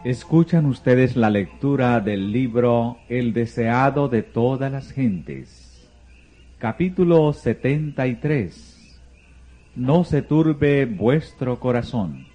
Escuchan ustedes la lectura del libro El deseado de todas las gentes. Capítulo 73. No se turbe vuestro corazón.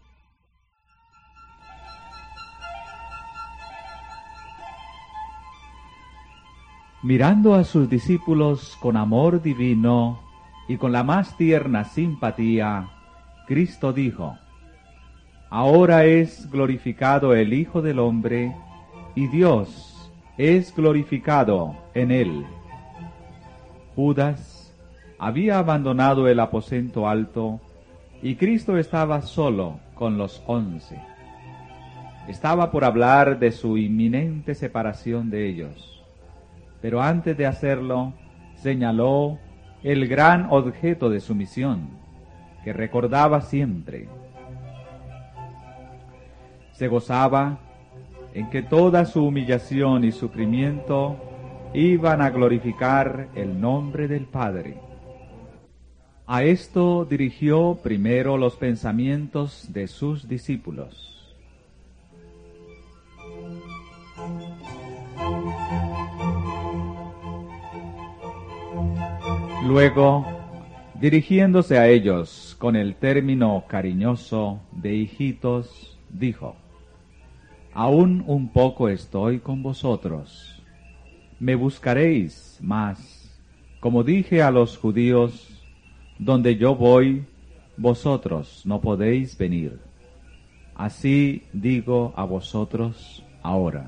Mirando a sus discípulos con amor divino y con la más tierna simpatía, Cristo dijo: Ahora es glorificado el Hijo del Hombre, y Dios es glorificado en él. Judas había abandonado el aposento alto, y Cristo estaba solo con los 11. Estaba por hablar de su inminente separación de ellos, pero antes de hacerlo, señaló el gran objeto de su misión, que recordaba siempre. Se gozaba en que toda su humillación y sufrimiento iban a glorificar el nombre del Padre. A esto dirigió primero los pensamientos de sus discípulos. Luego, dirigiéndose a ellos con el término cariñoso de hijitos, dijo: Aún un poco estoy con vosotros. Me buscaréis, mas, como dije a los judíos, donde yo voy, vosotros no podéis venir. Así digo a vosotros ahora.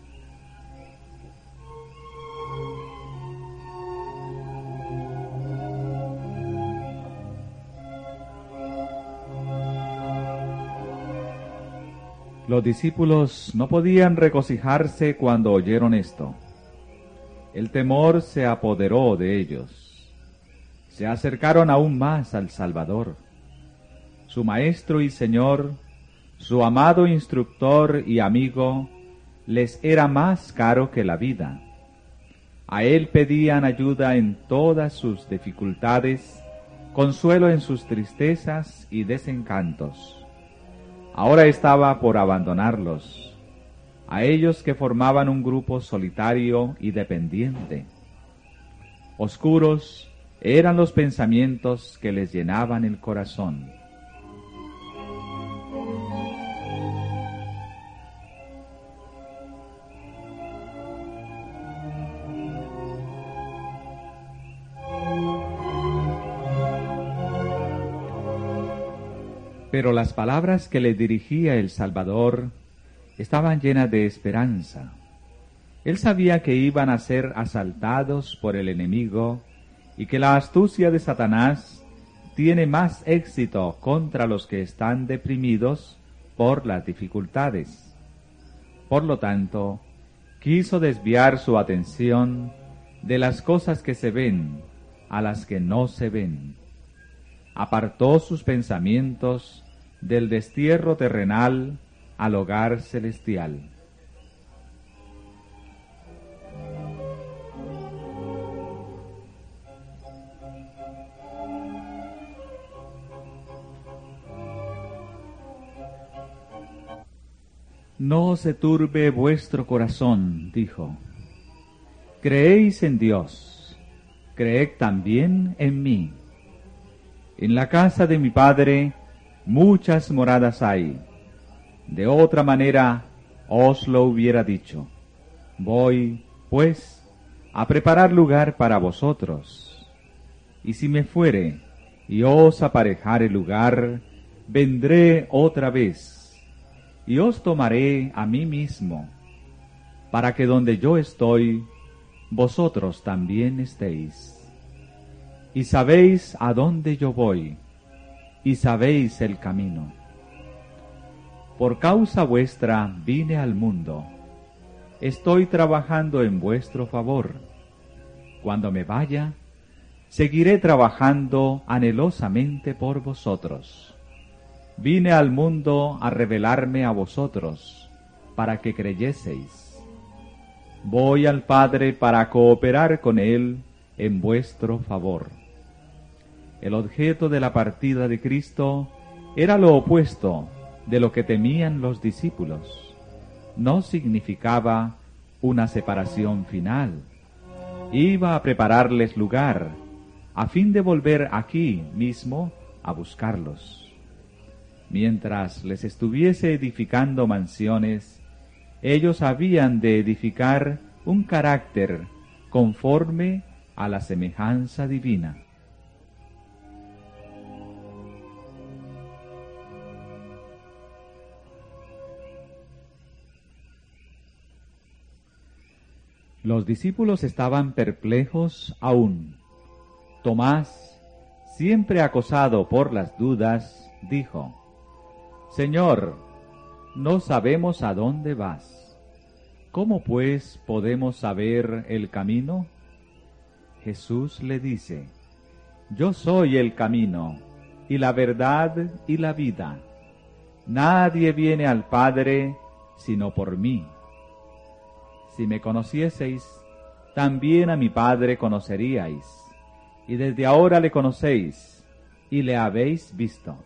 Los discípulos no podían regocijarse cuando oyeron esto. El temor se apoderó de ellos. Se acercaron aún más al Salvador, su Maestro y Señor, su amado instructor y amigo. Les era más caro que la vida. A Él pedían ayuda en todas sus dificultades, consuelo en sus tristezas y desencantos. Ahora estaba por abandonarlos, a ellos que formaban un grupo solitario y dependiente. Oscuros eran los pensamientos que les llenaban el corazón. Pero las palabras que le dirigía el Salvador estaban llenas de esperanza. Él sabía que iban a ser asaltados por el enemigo y que la astucia de Satanás tiene más éxito contra los que están deprimidos por las dificultades. Por lo tanto, quiso desviar su atención de las cosas que se ven a las que no se ven. Apartó sus pensamientos del destierro terrenal al hogar celestial. No se turbe vuestro corazón, dijo. Creéis en Dios, creed también en mí. En la casa de mi Padre muchas moradas hay. De otra manera os lo hubiera dicho. Voy, pues, a preparar lugar para vosotros. Y si me fuere y os aparejare lugar, vendré otra vez, y os tomaré a mí mismo, para que donde yo estoy, vosotros también estéis. Y sabéis a dónde yo voy, y sabéis el camino. Por causa vuestra vine al mundo. Estoy trabajando en vuestro favor. Cuando me vaya, seguiré trabajando anhelosamente por vosotros. Vine al mundo a revelarme a vosotros, para que creyeseis. Voy al Padre para cooperar con Él en vuestro favor. El objeto de la partida de Cristo era lo opuesto de lo que temían los discípulos. no significaba una separación final. Iba a prepararles lugar, a fin de volver aquí mismo a buscarlos. Mientras les estuviese edificando mansiones, ellos habían de edificar un carácter conforme a la semejanza divina. Los discípulos estaban perplejos aún. Tomás, siempre acosado por las dudas, dijo: Señor, no sabemos a dónde vas. ¿Cómo pues podemos saber el camino? Jesús le dice: Yo soy el camino, y la verdad y la vida. Nadie viene al Padre sino por mí. Si me conocieseis, también a mi Padre conoceríais, y desde ahora le conocéis, y le habéis visto.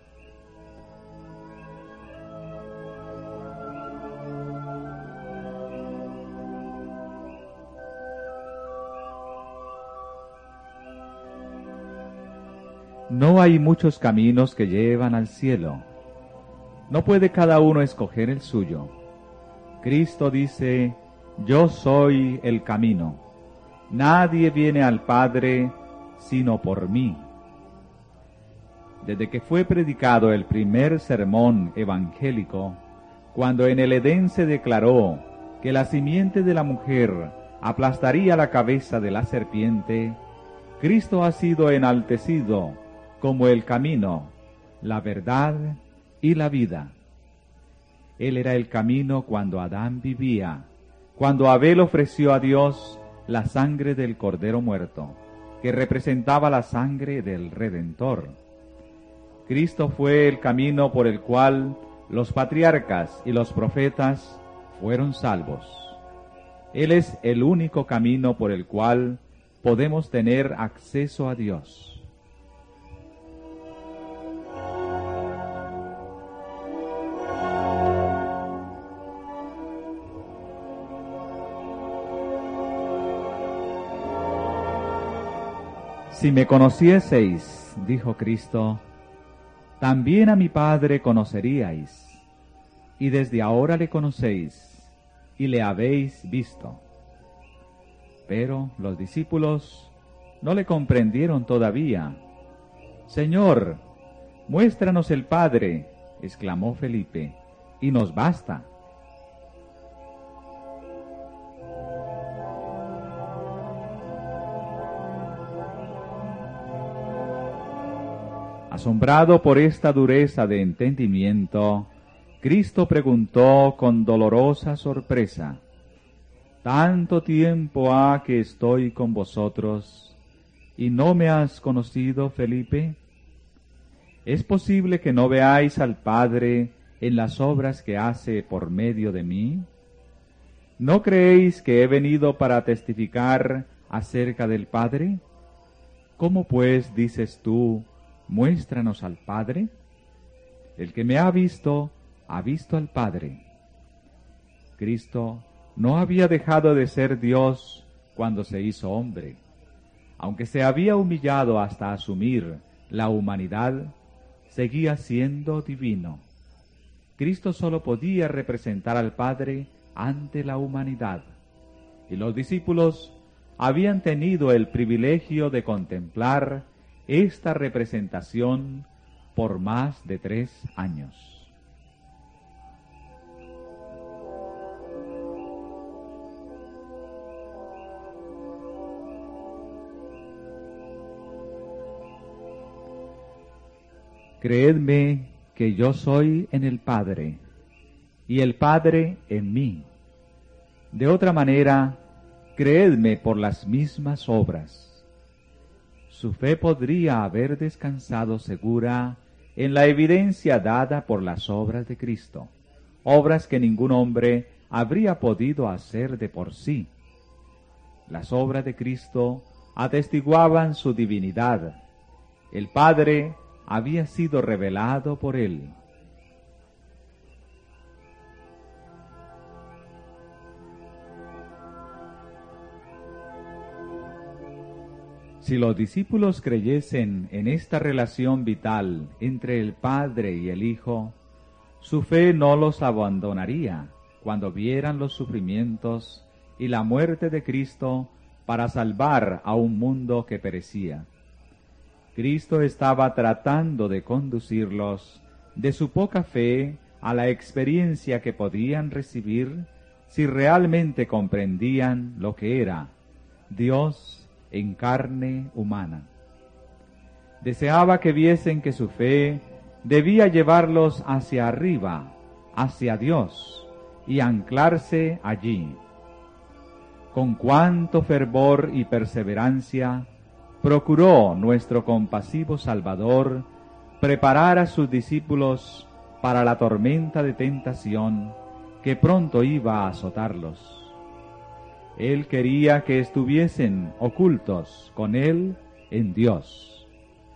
No hay muchos caminos que llevan al cielo. No puede cada uno escoger el suyo. Cristo dice: Yo soy el camino. Nadie viene al Padre sino por mí. Desde que fue predicado el primer sermón evangélico, cuando en el Edén se declaró que la simiente de la mujer aplastaría la cabeza de la serpiente, Cristo ha sido enaltecido como el camino, la verdad y la vida. Él era el camino cuando Adán vivía, cuando Abel ofreció a Dios la sangre del cordero muerto, que representaba la sangre del Redentor. Cristo fue el camino por el cual los patriarcas y los profetas fueron salvos. Él es el único camino por el cual podemos tener acceso a Dios. Si me conocieseis, dijo Cristo, también a mi Padre conoceríais, y desde ahora le conocéis, y le habéis visto. Pero los discípulos no le comprendieron todavía. Señor, muéstranos el Padre, exclamó Felipe, y nos basta. Asombrado por esta dureza de entendimiento, Cristo preguntó con dolorosa sorpresa: ¿Tanto tiempo ha que estoy con vosotros, y no me has conocido, Felipe? ¿Es posible que no veáis al Padre en las obras que hace por medio de mí? ¿No creéis que he venido para testificar acerca del Padre? ¿Cómo pues dices tú: muéstranos al Padre? El que me ha visto al Padre. Cristo no había dejado de ser Dios cuando se hizo hombre. Aunque se había humillado hasta asumir la humanidad, seguía siendo divino. Cristo solo podía representar al Padre ante la humanidad, y los discípulos habían tenido el privilegio de contemplar esta representación por más de 3 años. Creedme que yo soy en el Padre, y el Padre en mí. De otra manera, creedme por las mismas obras. Su fe podría haber descansado segura en la evidencia dada por las obras de Cristo, obras que ningún hombre habría podido hacer de por sí. Las obras de Cristo atestiguaban su divinidad. El Padre había sido revelado por él. Si los discípulos creyesen en esta relación vital entre el Padre y el Hijo, su fe no los abandonaría cuando vieran los sufrimientos y la muerte de Cristo para salvar a un mundo que perecía. Cristo estaba tratando de conducirlos de su poca fe a la experiencia que podían recibir si realmente comprendían lo que era Dios en carne humana. Deseaba que viesen que su fe debía llevarlos hacia arriba, hacia Dios, y anclarse allí. Con cuánto fervor y perseverancia procuró nuestro compasivo Salvador preparar a sus discípulos para la tormenta de tentación que pronto iba a azotarlos. Él quería que estuviesen ocultos con Él en Dios.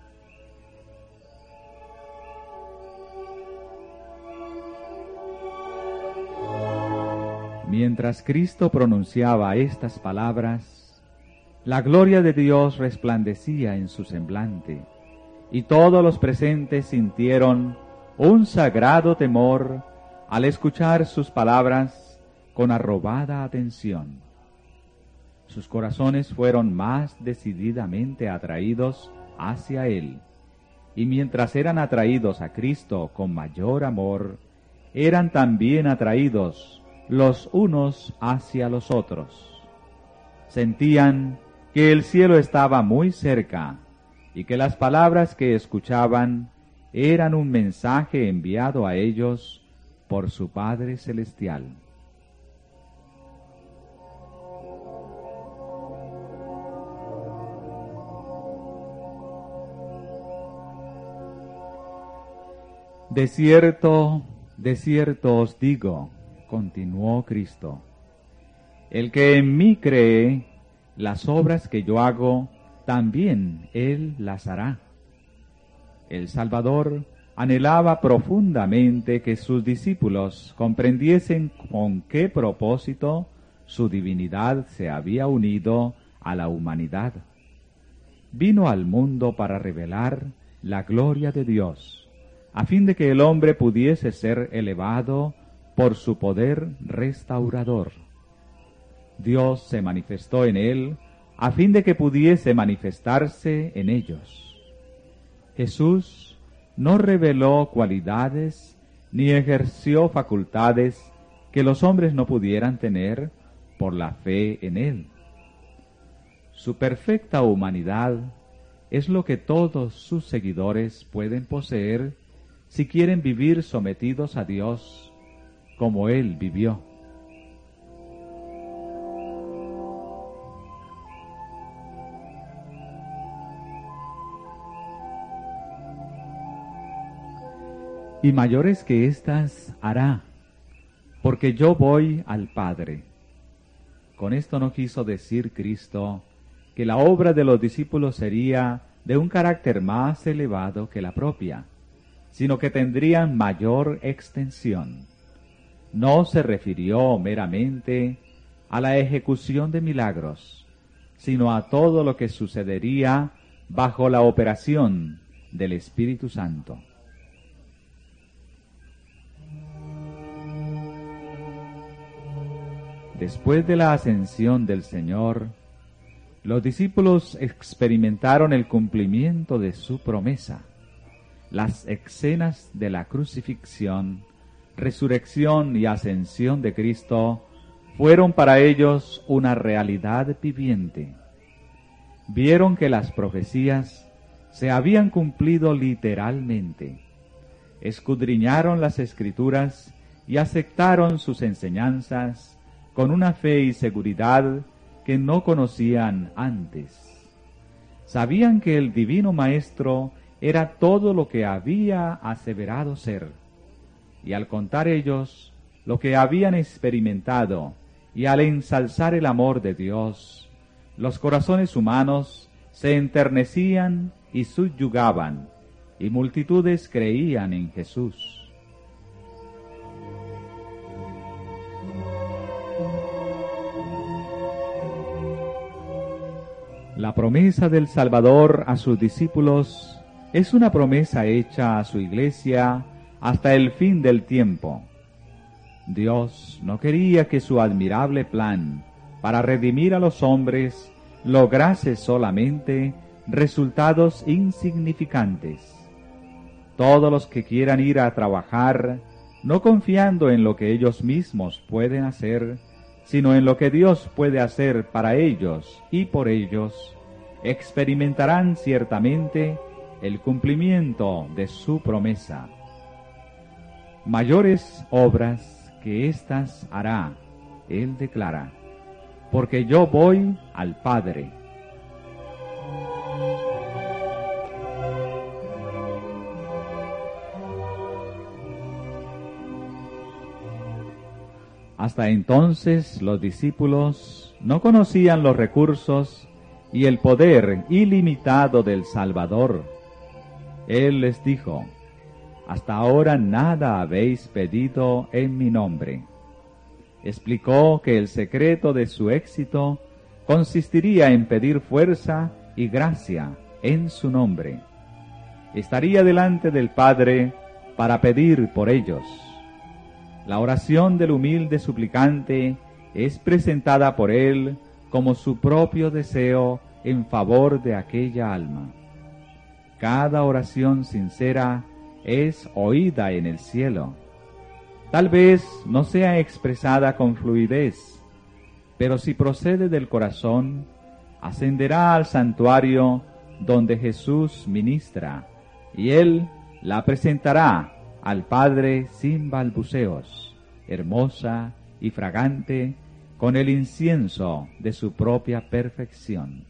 Mientras Cristo pronunciaba estas palabras, la gloria de Dios resplandecía en su semblante, y todos los presentes sintieron un sagrado temor al escuchar sus palabras con arrobada atención. Sus corazones fueron más decididamente atraídos hacia Él, y mientras eran atraídos a Cristo con mayor amor, eran también atraídos los unos hacia los otros. Sentían que el cielo estaba muy cerca y que las palabras que escuchaban eran un mensaje enviado a ellos por su Padre Celestial. De cierto os digo, continuó Cristo, el que en mí cree, las obras que yo hago, también él las hará. El Salvador anhelaba profundamente que sus discípulos comprendiesen con qué propósito su divinidad se había unido a la humanidad. Vino al mundo para revelar la gloria de Dios, a fin de que el hombre pudiese ser elevado por su poder restaurador. Dios se manifestó en él a fin de que pudiese manifestarse en ellos. Jesús no reveló cualidades ni ejerció facultades que los hombres no pudieran tener por la fe en él. Su perfecta humanidad es lo que todos sus seguidores pueden poseer si quieren vivir sometidos a Dios como él vivió. Y mayores que éstas hará, porque yo voy al Padre. Con esto no quiso decir Cristo que la obra de los discípulos sería de un carácter más elevado que la propia, sino que tendrían mayor extensión. No se refirió meramente a la ejecución de milagros, sino a todo lo que sucedería bajo la operación del Espíritu Santo. Después de la ascensión del Señor, los discípulos experimentaron el cumplimiento de su promesa. Las escenas de la crucifixión, resurrección y ascensión de Cristo fueron para ellos una realidad viviente. Vieron que las profecías se habían cumplido literalmente. Escudriñaron las Escrituras y aceptaron sus enseñanzas con una fe y seguridad que no conocían antes. Sabían que el Divino Maestro era todo lo que había aseverado ser, y al contar ellos lo que habían experimentado y al ensalzar el amor de Dios, los corazones humanos se enternecían y subyugaban, y multitudes creían en Jesús. La promesa del Salvador a sus discípulos es una promesa hecha a su iglesia hasta el fin del tiempo. Dios no quería que su admirable plan para redimir a los hombres lograse solamente resultados insignificantes. Todos los que quieran ir a trabajar, no confiando en lo que ellos mismos pueden hacer, sino en lo que Dios puede hacer para ellos y por ellos, experimentarán ciertamente el cumplimiento de su promesa. Mayores obras que éstas hará, Él declara, porque yo voy al Padre. Hasta entonces los discípulos no conocían los recursos y el poder ilimitado del Salvador. Él les dijo: hasta ahora nada habéis pedido en mi nombre. Explicó que el secreto de su éxito consistiría en pedir fuerza y gracia en su nombre. Estaría delante del Padre para pedir por ellos. La oración del humilde suplicante es presentada por él como su propio deseo en favor de aquella alma. Cada oración sincera es oída en el cielo. Tal vez no sea expresada con fluidez, pero si procede del corazón, ascenderá al santuario donde Jesús ministra, y Él la presentará al Padre sin balbuceos, hermosa y fragante, con el incienso de su propia perfección.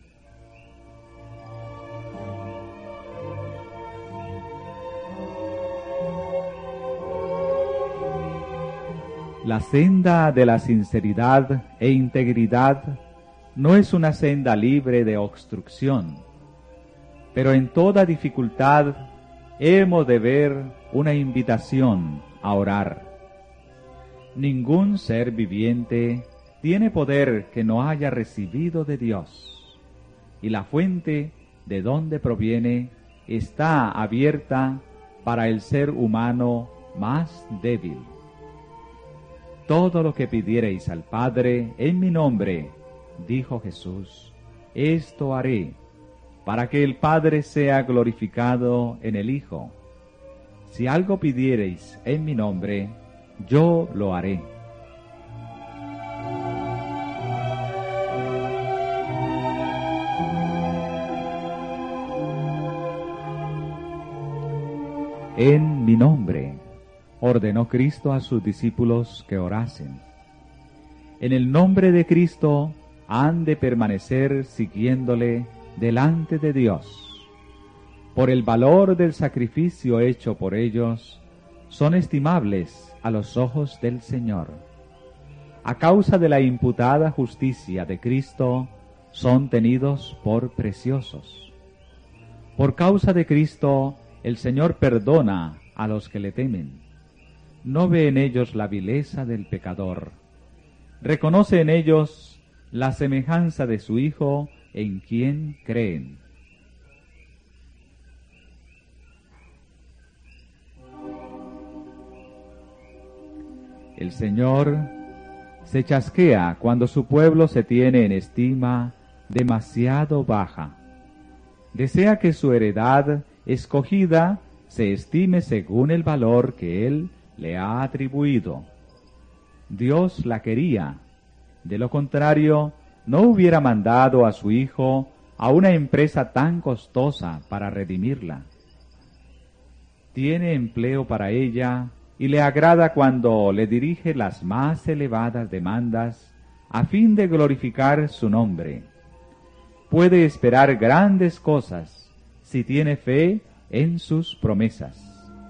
La senda de la sinceridad e integridad no es una senda libre de obstrucción, pero en toda dificultad hemos de ver una invitación a orar. Ningún ser viviente tiene poder que no haya recibido de Dios, y la fuente de donde proviene está abierta para el ser humano más débil. Todo lo que pidiereis al Padre en mi nombre, dijo Jesús, esto haré, para que el Padre sea glorificado en el Hijo. Si algo pidiereis en mi nombre, yo lo haré. En mi nombre, ordenó Cristo a sus discípulos que orasen. En el nombre de Cristo han de permanecer siguiéndole delante de Dios. Por el valor del sacrificio hecho por ellos, son estimables a los ojos del Señor. A causa de la imputada justicia de Cristo, son tenidos por preciosos. Por causa de Cristo, el Señor perdona a los que le temen. No ve en ellos la vileza del pecador. Reconoce en ellos la semejanza de su Hijo en quien creen. El Señor se chasquea cuando su pueblo se tiene en estima demasiado baja. Desea que su heredad escogida se estime según el valor que Él le ha atribuido. Dios la quería, de lo contrario, no hubiera mandado a su Hijo a una empresa tan costosa para redimirla. Tiene empleo para ella y le agrada cuando le dirige las más elevadas demandas a fin de glorificar su nombre. Puede esperar grandes cosas si tiene fe en sus promesas.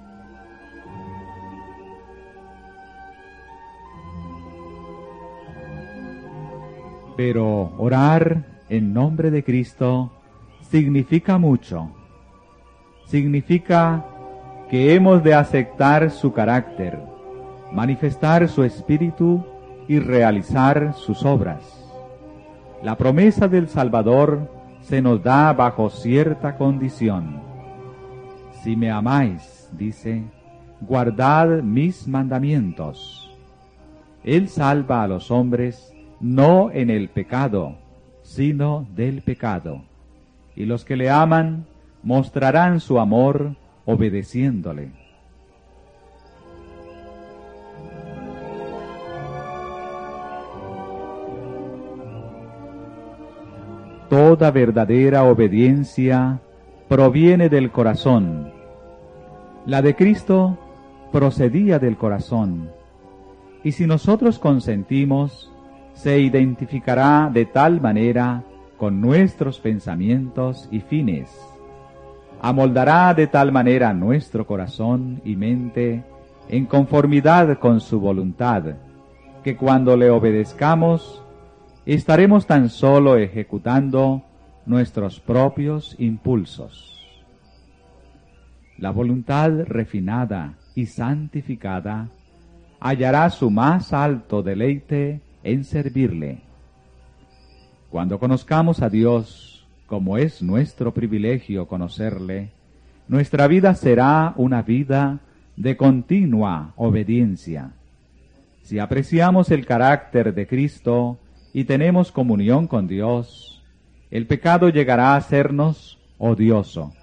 Pero orar en nombre de Cristo significa mucho. Significa que hemos de aceptar su carácter, manifestar su espíritu y realizar sus obras. La promesa del Salvador se nos da bajo cierta condición. Si me amáis, dice, guardad mis mandamientos. Él salva a los hombres no en el pecado, sino del pecado. Y los que le aman mostrarán su amor obedeciéndole. Toda verdadera obediencia proviene del corazón. La de Cristo procedía del corazón. Y si nosotros consentimos, se identificará de tal manera con nuestros pensamientos y fines. Amoldará de tal manera nuestro corazón y mente en conformidad con su voluntad, que cuando le obedezcamos, estaremos tan solo ejecutando nuestros propios impulsos. La voluntad refinada y santificada hallará su más alto deleite en servirle. Cuando conozcamos a Dios, como es nuestro privilegio conocerle, nuestra vida será una vida de continua obediencia. Si apreciamos el carácter de Cristo y tenemos comunión con Dios, el pecado llegará a sernos odioso.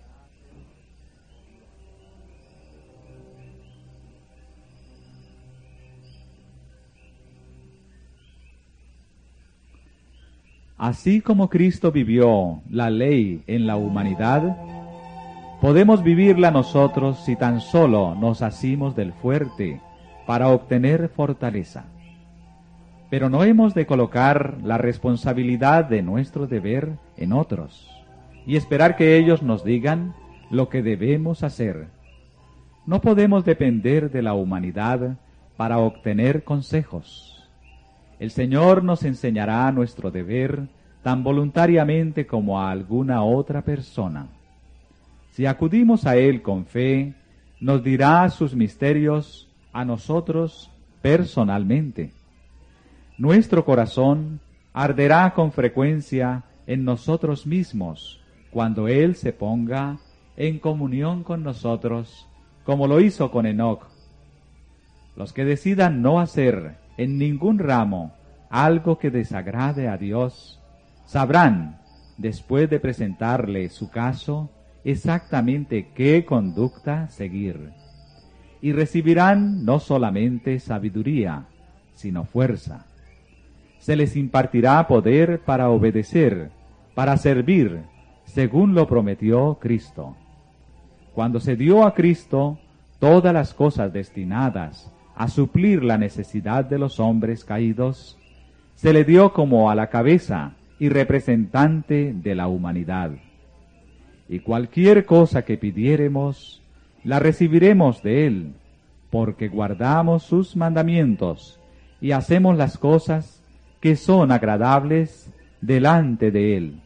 Así como Cristo vivió la ley en la humanidad, podemos vivirla nosotros si tan solo nos asimos del fuerte para obtener fortaleza. Pero no hemos de colocar la responsabilidad de nuestro deber en otros y esperar que ellos nos digan lo que debemos hacer. No podemos depender de la humanidad para obtener consejos. El Señor nos enseñará nuestro deber tan voluntariamente como a alguna otra persona. Si acudimos a Él con fe, nos dirá sus misterios a nosotros personalmente. Nuestro corazón arderá con frecuencia en nosotros mismos cuando Él se ponga en comunión con nosotros, como lo hizo con Enoc. Los que decidan no hacer en ningún ramo algo que desagrade a Dios, sabrán, después de presentarle su caso, exactamente qué conducta seguir, y recibirán no solamente sabiduría, sino fuerza. Se les impartirá poder para obedecer, para servir, según lo prometió Cristo. Cuando se dio a Cristo todas las cosas destinadas a suplir la necesidad de los hombres caídos, se le dio como a la cabeza y representante de la humanidad. Y cualquier cosa que pidiéremos, la recibiremos de Él, porque guardamos sus mandamientos y hacemos las cosas que son agradables delante de Él.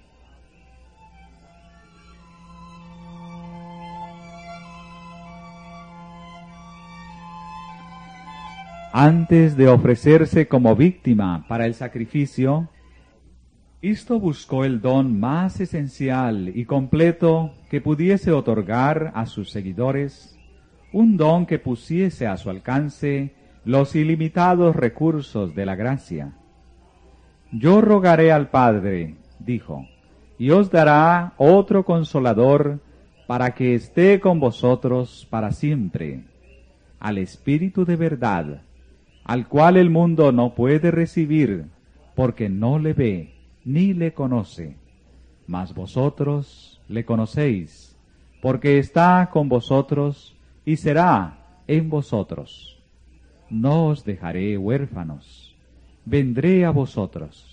Antes de ofrecerse como víctima para el sacrificio, Cristo buscó el don más esencial y completo que pudiese otorgar a sus seguidores, un don que pusiese a su alcance los ilimitados recursos de la gracia. Yo rogaré al Padre, dijo, y os dará otro consolador para que esté con vosotros para siempre, al Espíritu de verdad, al cual el mundo no puede recibir, porque no le ve ni le conoce, mas vosotros le conocéis, porque está con vosotros y será en vosotros. No os dejaré huérfanos, vendré a vosotros.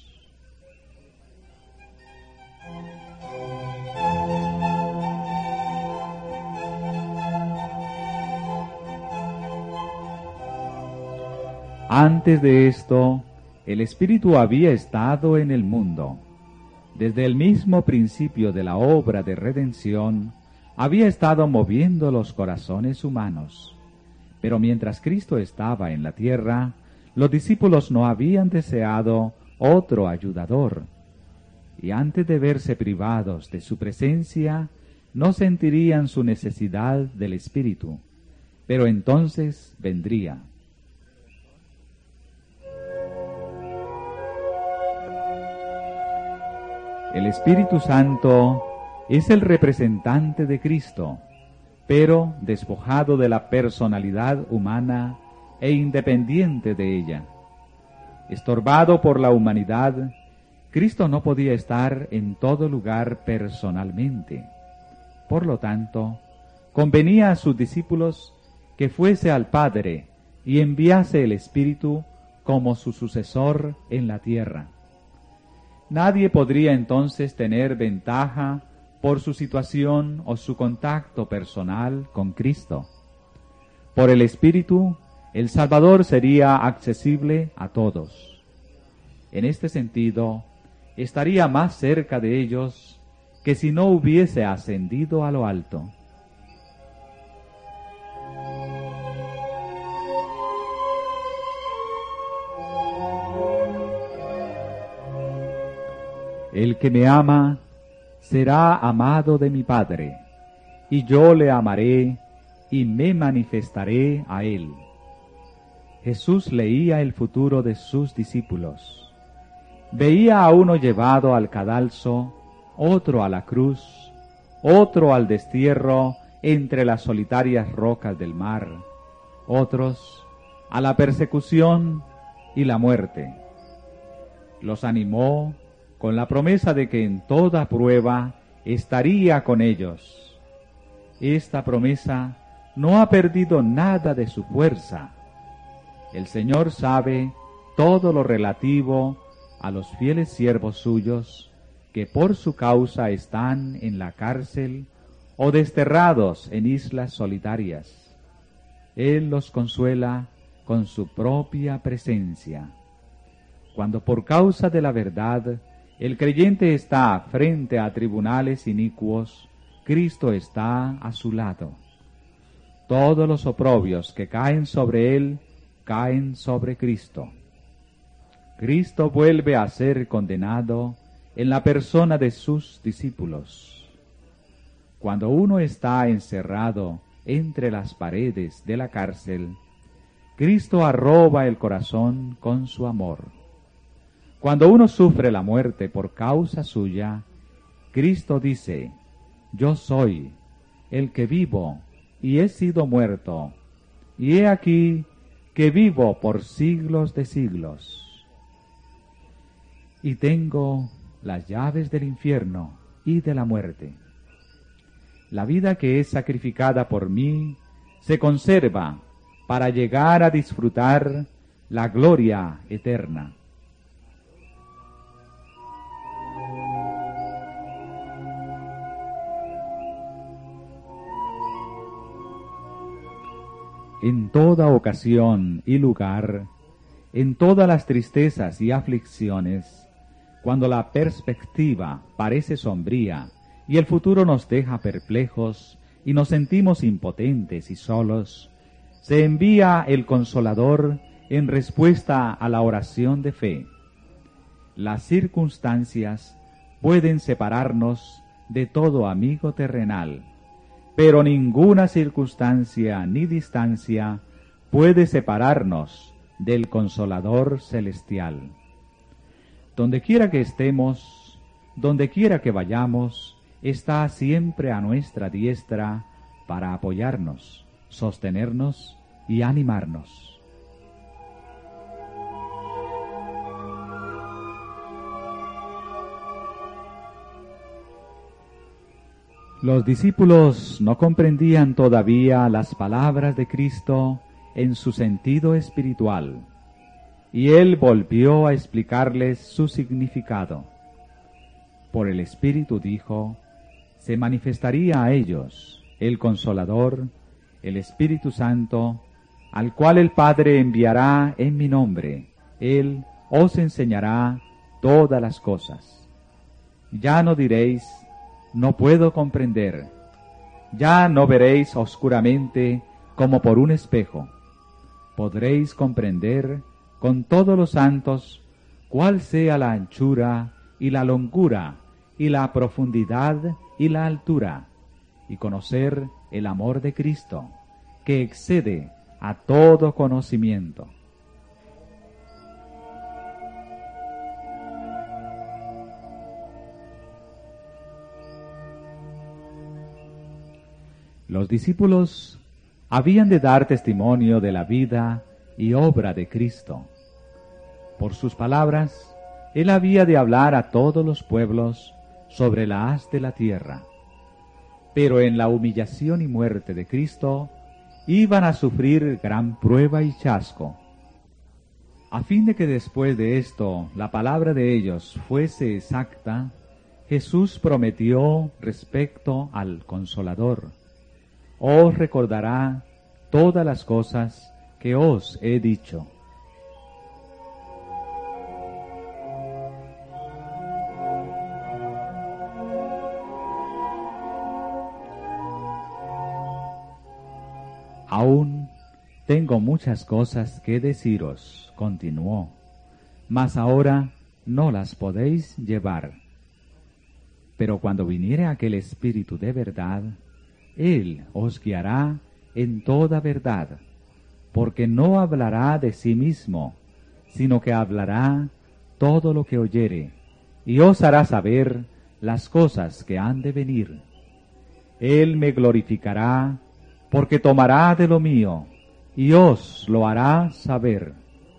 Antes de esto, el Espíritu había estado en el mundo. Desde el mismo principio de la obra de redención, había estado moviendo los corazones humanos. Pero mientras Cristo estaba en la tierra, los discípulos no habían deseado otro ayudador. y antes de verse privados de su presencia, no sentirían su necesidad del Espíritu, pero entonces vendría. El Espíritu Santo es el representante de Cristo, pero despojado de la personalidad humana e independiente de ella. Estorbado por la humanidad, Cristo no podía estar en todo lugar personalmente. Por lo tanto, convenía a sus discípulos que fuese al Padre y enviase el Espíritu como su sucesor en la tierra. Nadie podría entonces tener ventaja por su situación o su contacto personal con Cristo. Por el Espíritu, el Salvador sería accesible a todos. En este sentido, estaría más cerca de ellos que si no hubiese ascendido a lo alto. El que me ama será amado de mi Padre, y yo le amaré y me manifestaré a él. Jesús leía el futuro de sus discípulos. Veía a uno llevado al cadalso, otro a la cruz, otro al destierro entre las solitarias rocas del mar, otros a la persecución y la muerte. Los animó con la promesa de que en toda prueba estaría con ellos. Esta promesa no ha perdido nada de su fuerza. El Señor sabe todo lo relativo a los fieles siervos suyos que por su causa están en la cárcel o desterrados en islas solitarias. Él los consuela con su propia presencia. Cuando por causa de la verdad el creyente está frente a tribunales inicuos, Cristo está a su lado. Todos los oprobios que caen sobre él, caen sobre Cristo. Cristo vuelve a ser condenado en la persona de sus discípulos. Cuando uno está encerrado entre las paredes de la cárcel, Cristo arroba el corazón con su amor. Cuando uno sufre la muerte por causa suya, Cristo dice: yo soy el que vivo y he sido muerto, y he aquí que vivo por siglos de siglos. Y tengo las llaves del infierno y de la muerte. La vida que es sacrificada por mí se conserva para llegar a disfrutar la gloria eterna. En toda ocasión y lugar, en todas las tristezas y aflicciones, cuando la perspectiva parece sombría y el futuro nos deja perplejos y nos sentimos impotentes y solos, se envía el Consolador en respuesta a la oración de fe. Las circunstancias pueden separarnos de todo amigo terrenal, pero ninguna circunstancia ni distancia puede separarnos del Consolador celestial. Donde quiera que estemos, donde quiera que vayamos, está siempre a nuestra diestra para apoyarnos, sostenernos y animarnos. Los discípulos no comprendían todavía las palabras de Cristo en su sentido espiritual, y Él volvió a explicarles su significado. Por el Espíritu, dijo, se manifestaría a ellos el Consolador, el Espíritu Santo, al cual el Padre enviará en mi nombre. Él os enseñará todas las cosas. Ya no diréis: no puedo comprender. Ya no veréis oscuramente como por un espejo. Podréis comprender con todos los santos cuál sea la anchura y la longura, y la profundidad, y la altura, y conocer el amor de Cristo, que excede a todo conocimiento. Los discípulos habían de dar testimonio de la vida y obra de Cristo. Por sus palabras, Él había de hablar a todos los pueblos sobre la haz de la tierra. Pero en la humillación y muerte de Cristo, iban a sufrir gran prueba y chasco, a fin de que después de esto la palabra de ellos fuese exacta. Jesús prometió respecto al Consolador: os recordará todas las cosas que os he dicho. Aún tengo muchas cosas que deciros, continuó, mas ahora no las podéis llevar. Pero cuando viniere aquel Espíritu de verdad, Él os guiará en toda verdad, porque no hablará de sí mismo, sino que hablará todo lo que oyere, y os hará saber las cosas que han de venir. Él me glorificará, porque tomará de lo mío, y os lo hará saber.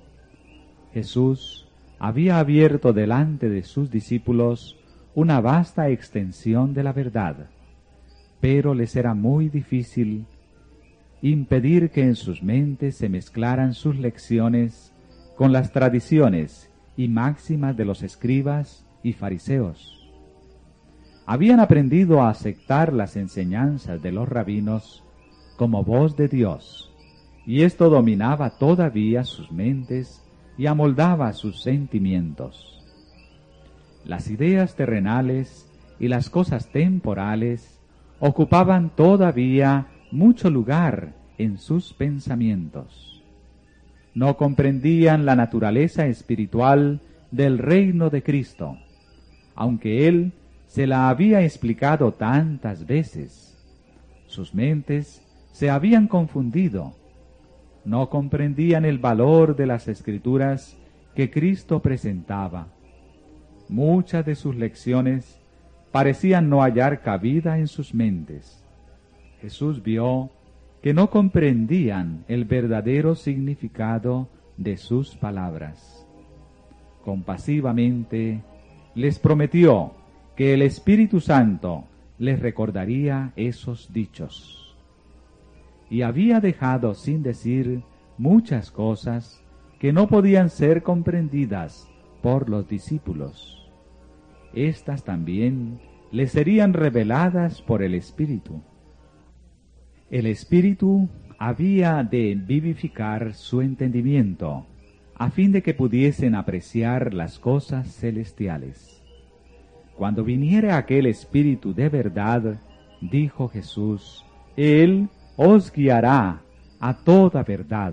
Jesús había abierto delante de sus discípulos una vasta extensión de la verdad, pero les era muy difícil impedir que en sus mentes se mezclaran sus lecciones con las tradiciones y máximas de los escribas y fariseos. Habían aprendido a aceptar las enseñanzas de los rabinos como voz de Dios, y esto dominaba todavía sus mentes y amoldaba sus sentimientos. Las ideas terrenales y las cosas temporales ocupaban todavía mucho lugar en sus pensamientos. No comprendían la naturaleza espiritual del reino de Cristo, aunque Él se la había explicado tantas veces. Sus mentes se habían confundido. No comprendían el valor de las Escrituras que Cristo presentaba. Muchas de sus lecciones parecían no hallar cabida en sus mentes. Jesús vio que no comprendían el verdadero significado de sus palabras. Compasivamente les prometió que el Espíritu Santo les recordaría esos dichos. Y había dejado sin decir muchas cosas que no podían ser comprendidas por los discípulos. Estas también les serían reveladas por el Espíritu. El Espíritu había de vivificar su entendimiento, a fin de que pudiesen apreciar las cosas celestiales. Cuando viniera aquel Espíritu de verdad, dijo Jesús, Él os guiará a toda verdad.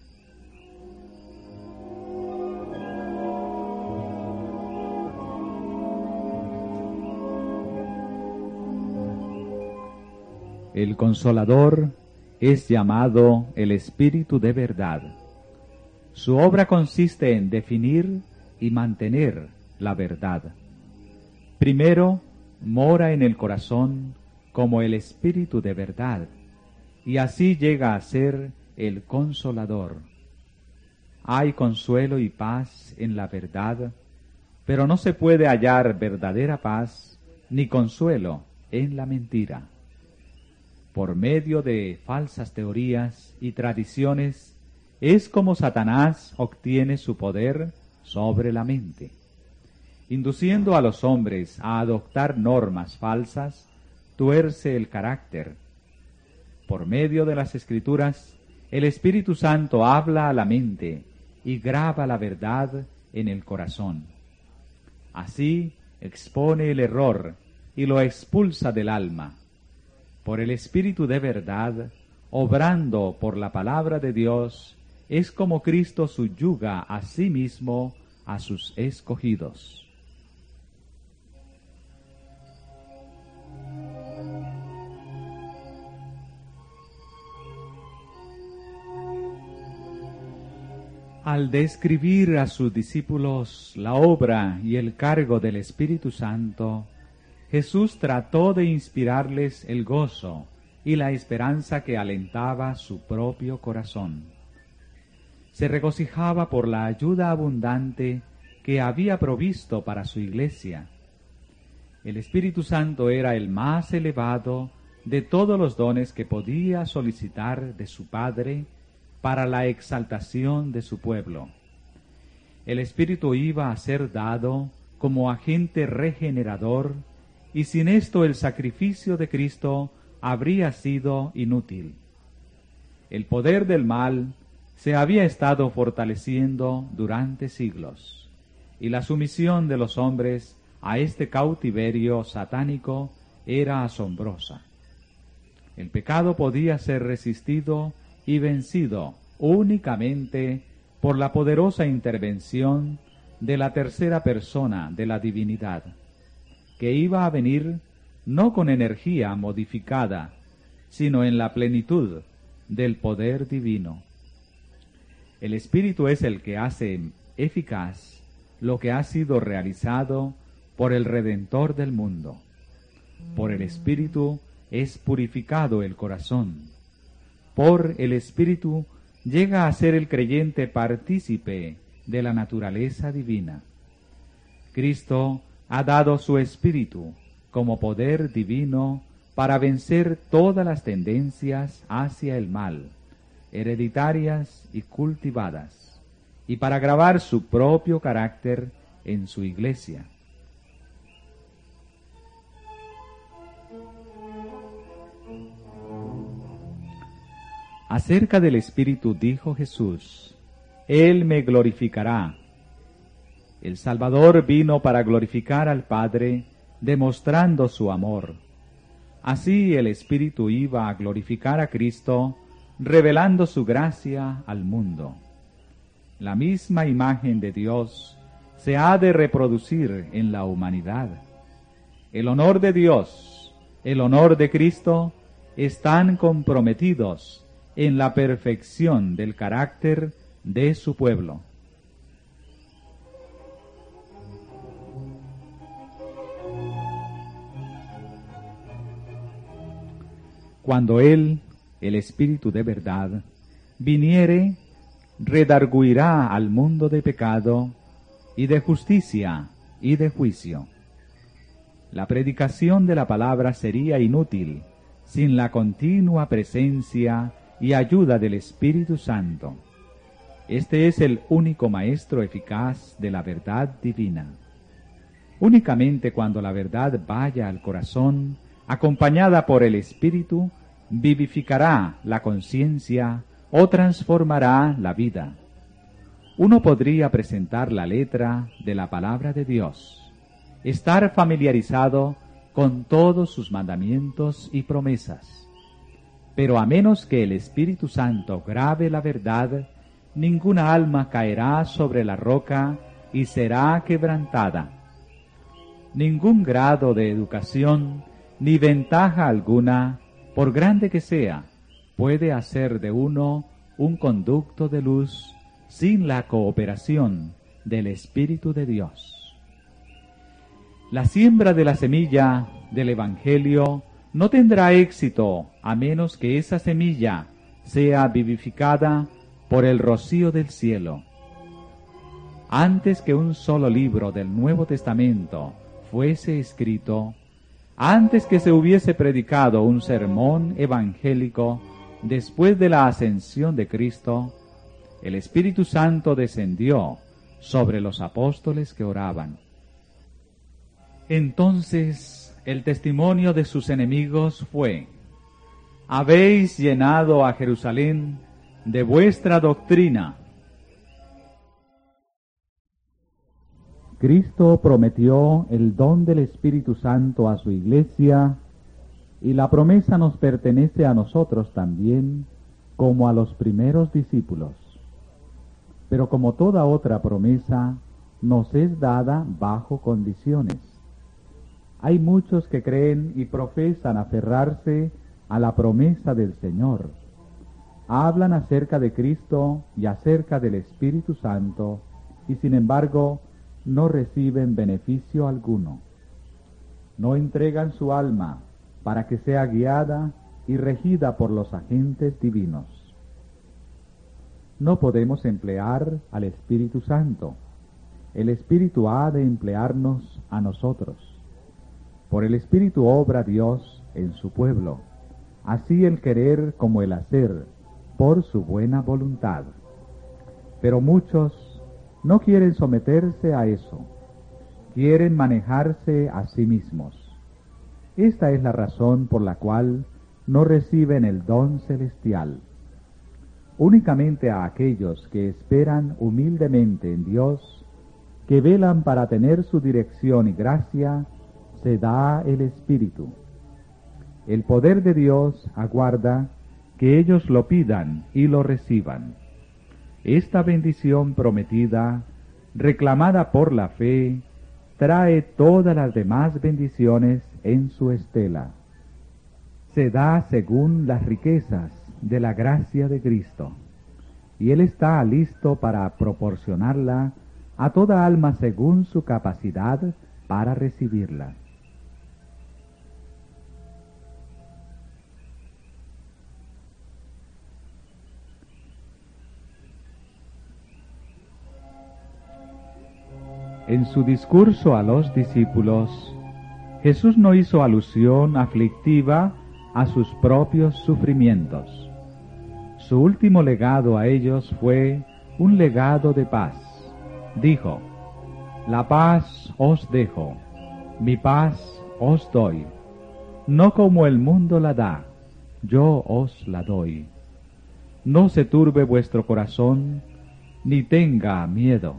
El Consolador es llamado el Espíritu de verdad. Su obra consiste en definir y mantener la verdad. Primero, mora en el corazón como el Espíritu de verdad, y así llega a ser el Consolador. Hay consuelo y paz en la verdad, pero no se puede hallar verdadera paz ni consuelo en la mentira. Por medio de falsas teorías y tradiciones, es como Satanás obtiene su poder sobre la mente, induciendo a los hombres a adoptar normas falsas, tuerce el carácter. Por medio de las Escrituras, el Espíritu Santo habla a la mente y graba la verdad en el corazón. Así expone el error y lo expulsa del alma. Por el Espíritu de verdad, obrando por la palabra de Dios, es como Cristo subyuga a sí mismo a sus escogidos. Al describir a sus discípulos la obra y el cargo del Espíritu Santo, Jesús trató de inspirarles el gozo y la esperanza que alentaba su propio corazón. Se regocijaba por la ayuda abundante que había provisto para su iglesia. El Espíritu Santo era el más elevado de todos los dones que podía solicitar de su Padre para la exaltación de su pueblo. El Espíritu iba a ser dado como agente regenerador, y sin esto el sacrificio de Cristo habría sido inútil. El poder del mal se había estado fortaleciendo durante siglos, y la sumisión de los hombres a este cautiverio satánico era asombrosa. El pecado podía ser resistido y vencido únicamente por la poderosa intervención de la tercera persona de la divinidad, que iba a venir no con energía modificada, sino en la plenitud del poder divino. El Espíritu es el que hace eficaz lo que ha sido realizado por el Redentor del mundo. Por el Espíritu es purificado el corazón. Por el Espíritu llega a ser el creyente partícipe de la naturaleza divina. Cristo ha dado su Espíritu como poder divino para vencer todas las tendencias hacia el mal, hereditarias y cultivadas, y para grabar su propio carácter en su iglesia. Acerca del Espíritu dijo Jesús: Él me glorificará. El Salvador vino para glorificar al Padre, demostrando su amor. Así el Espíritu iba a glorificar a Cristo, revelando su gracia al mundo. La misma imagen de Dios se ha de reproducir en la humanidad. El honor de Dios, el honor de Cristo, están comprometidos en la perfección del carácter de su pueblo. Cuando Él, el Espíritu de verdad, viniere, redarguirá al mundo de pecado y de justicia y de juicio. La predicación de la palabra sería inútil sin la continua presencia y ayuda del Espíritu Santo. Este es el único maestro eficaz de la verdad divina. Únicamente cuando la verdad vaya al corazón, acompañada por el Espíritu, vivificará la conciencia o transformará la vida. Uno podría presentar la letra de la palabra de Dios, estar familiarizado con todos sus mandamientos y promesas, pero a menos que el Espíritu Santo grabe la verdad, ninguna alma caerá sobre la roca y será quebrantada. Ningún grado de educación ni ventaja alguna, por grande que sea, puede hacer de uno un conducto de luz sin la cooperación del Espíritu de Dios. La siembra de la semilla del Evangelio no tendrá éxito a menos que esa semilla sea vivificada por el rocío del cielo. Antes que un solo libro del Nuevo Testamento fuese escrito, antes que se hubiese predicado un sermón evangélico después de la ascensión de Cristo, el Espíritu Santo descendió sobre los apóstoles que oraban. Entonces el testimonio de sus enemigos fue: habéis llenado a Jerusalén de vuestra doctrina. Cristo prometió el don del Espíritu Santo a su iglesia, y la promesa nos pertenece a nosotros también, como a los primeros discípulos. Pero como toda otra promesa, nos es dada bajo condiciones. Hay muchos que creen y profesan aferrarse a la promesa del Señor, hablan acerca de Cristo y acerca del Espíritu Santo, y sin embargo no reciben beneficio alguno. No entregan su alma para que sea guiada y regida por los agentes divinos. No podemos emplear al Espíritu Santo. El Espíritu ha de emplearnos a nosotros. Por el Espíritu obra Dios en su pueblo, así el querer como el hacer, por su buena voluntad. Pero muchos no quieren someterse a eso, quieren manejarse a sí mismos. Esta es la razón por la cual no reciben el don celestial. Únicamente a aquellos que esperan humildemente en Dios, que velan para tener su dirección y gracia, se da el Espíritu. El poder de Dios aguarda que ellos lo pidan y lo reciban. Esta bendición prometida, reclamada por la fe, trae todas las demás bendiciones en su estela. Se da según las riquezas de la gracia de Cristo, y Él está listo para proporcionarla a toda alma según su capacidad para recibirla. En su discurso a los discípulos, Jesús no hizo alusión aflictiva a sus propios sufrimientos. Su último legado a ellos fue un legado de paz. Dijo: «La paz os dejo, mi paz os doy. No como el mundo la da, yo os la doy. No se turbe vuestro corazón, ni tenga miedo».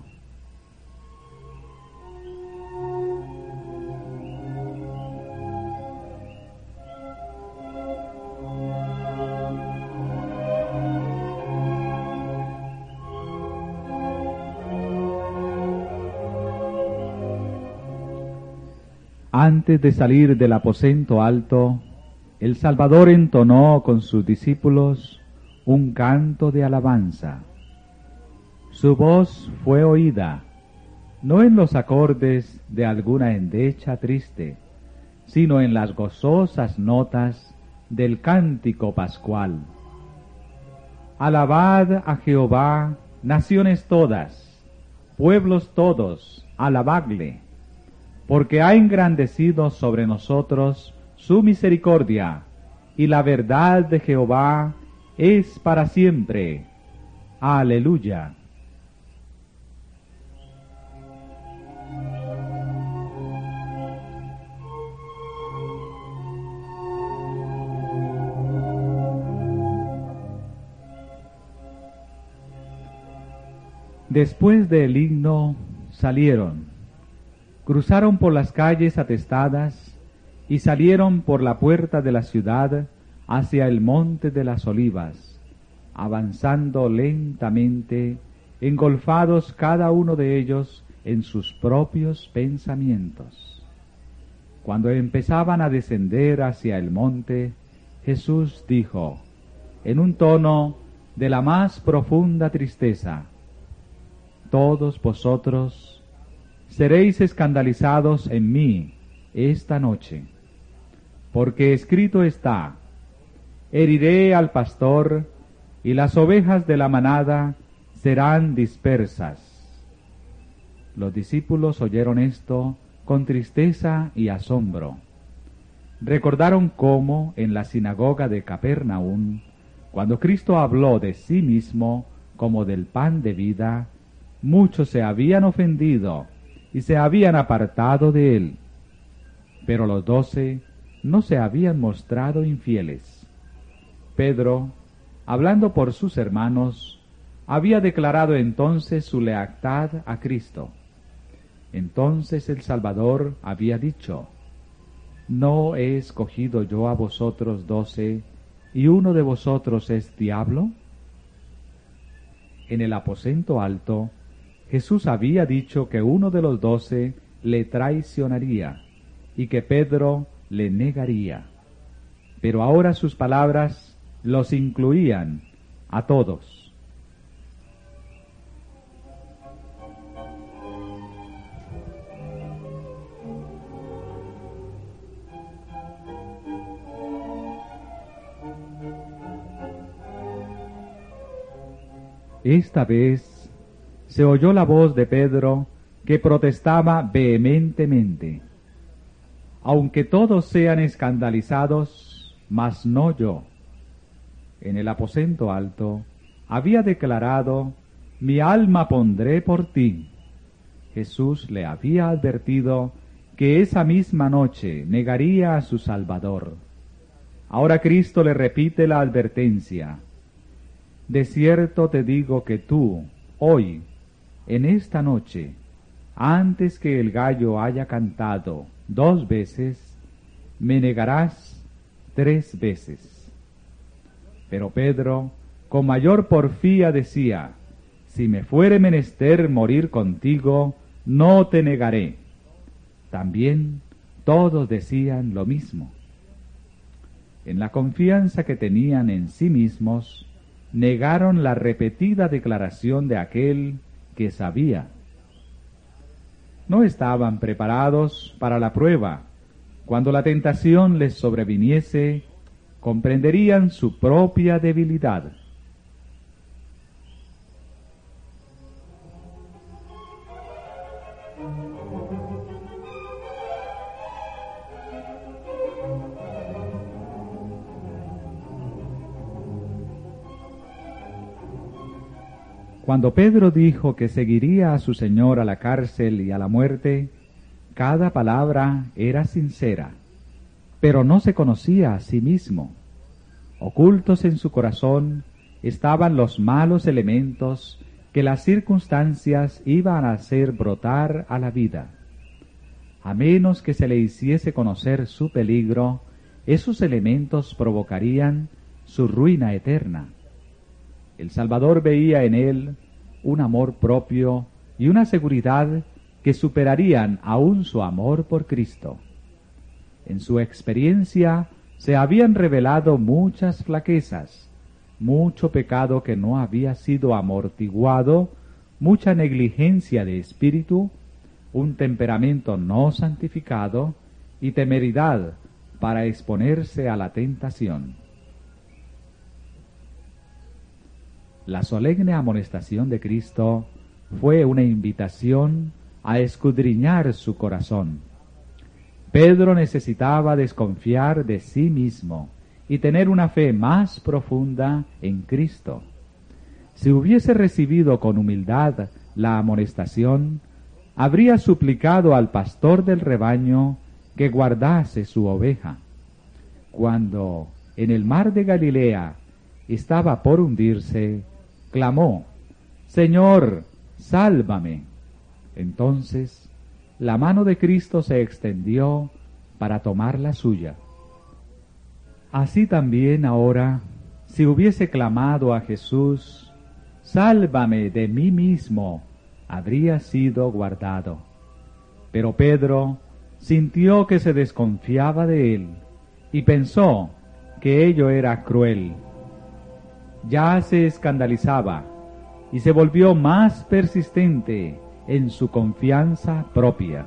Antes de salir del aposento alto, el Salvador entonó con sus discípulos un canto de alabanza. Su voz fue oída, no en los acordes de alguna endecha triste, sino en las gozosas notas del cántico pascual. Alabad a Jehová, naciones todas, pueblos todos, alabadle, porque ha engrandecido sobre nosotros su misericordia, y la verdad de Jehová es para siempre. Aleluya. Después del himno salieron, cruzaron por las calles atestadas y salieron por la puerta de la ciudad hacia el monte de las olivas, avanzando lentamente, engolfados cada uno de ellos en sus propios pensamientos. Cuando empezaban a descender hacia el monte, Jesús dijo, en un tono de la más profunda tristeza: «Todos vosotros seréis escandalizados en mí esta noche, porque escrito está: heriré al pastor, y las ovejas de la manada serán dispersas». Los discípulos oyeron esto con tristeza y asombro. Recordaron cómo en la sinagoga de Capernaum, cuando Cristo habló de sí mismo como del pan de vida, muchos se habían ofendido y se habían apartado de él. Pero los 12 no se habían mostrado infieles. Pedro, hablando por sus hermanos, había declarado entonces su lealtad a Cristo. Entonces el Salvador había dicho: ¿no he escogido yo a vosotros 12, y uno de vosotros es diablo? En el aposento alto, Jesús había dicho que uno de los 12 le traicionaría y que Pedro le negaría. Pero ahora sus palabras los incluían a todos. Esta vez se oyó la voz de Pedro que protestaba vehementemente: aunque todos sean escandalizados, mas no yo. En el aposento alto había declarado: mi alma pondré por ti. Jesús le había advertido que esa misma noche negaría a su Salvador. Ahora Cristo le repite la advertencia: de cierto te digo que tú, hoy, en esta noche, antes que el gallo haya cantado 2 veces, me negarás 3 veces. Pero Pedro, con mayor porfía, decía: si me fuere menester morir contigo, no te negaré. También todos decían lo mismo. En la confianza que tenían en sí mismos, negaron la repetida declaración de aquel que sabía. No estaban preparados para la prueba. Cuando la tentación les sobreviniese, comprenderían su propia debilidad. Cuando Pedro dijo que seguiría a su Señor a la cárcel y a la muerte, cada palabra era sincera, pero no se conocía a sí mismo. Ocultos en su corazón estaban los malos elementos que las circunstancias iban a hacer brotar a la vida. A menos que se le hiciese conocer su peligro, esos elementos provocarían su ruina eterna. El Salvador veía en él un amor propio y una seguridad que superarían aún su amor por Cristo. En su experiencia se habían revelado muchas flaquezas, mucho pecado que no había sido amortiguado, mucha negligencia de espíritu, un temperamento no santificado y temeridad para exponerse a la tentación. La solemne amonestación de Cristo fue una invitación a escudriñar su corazón. Pedro necesitaba desconfiar de sí mismo y tener una fe más profunda en Cristo. Si hubiese recibido con humildad la amonestación, habría suplicado al pastor del rebaño que guardase su oveja. Cuando en el mar de Galilea estaba por hundirse, clamó: Señor, sálvame. Entonces la mano de Cristo se extendió para tomar la suya. Así también ahora, si hubiese clamado a Jesús: sálvame de mí mismo, habría sido guardado. Pero Pedro sintió que se desconfiaba de él y pensó que ello era cruel. Ya se escandalizaba y se volvió más persistente en su confianza propia.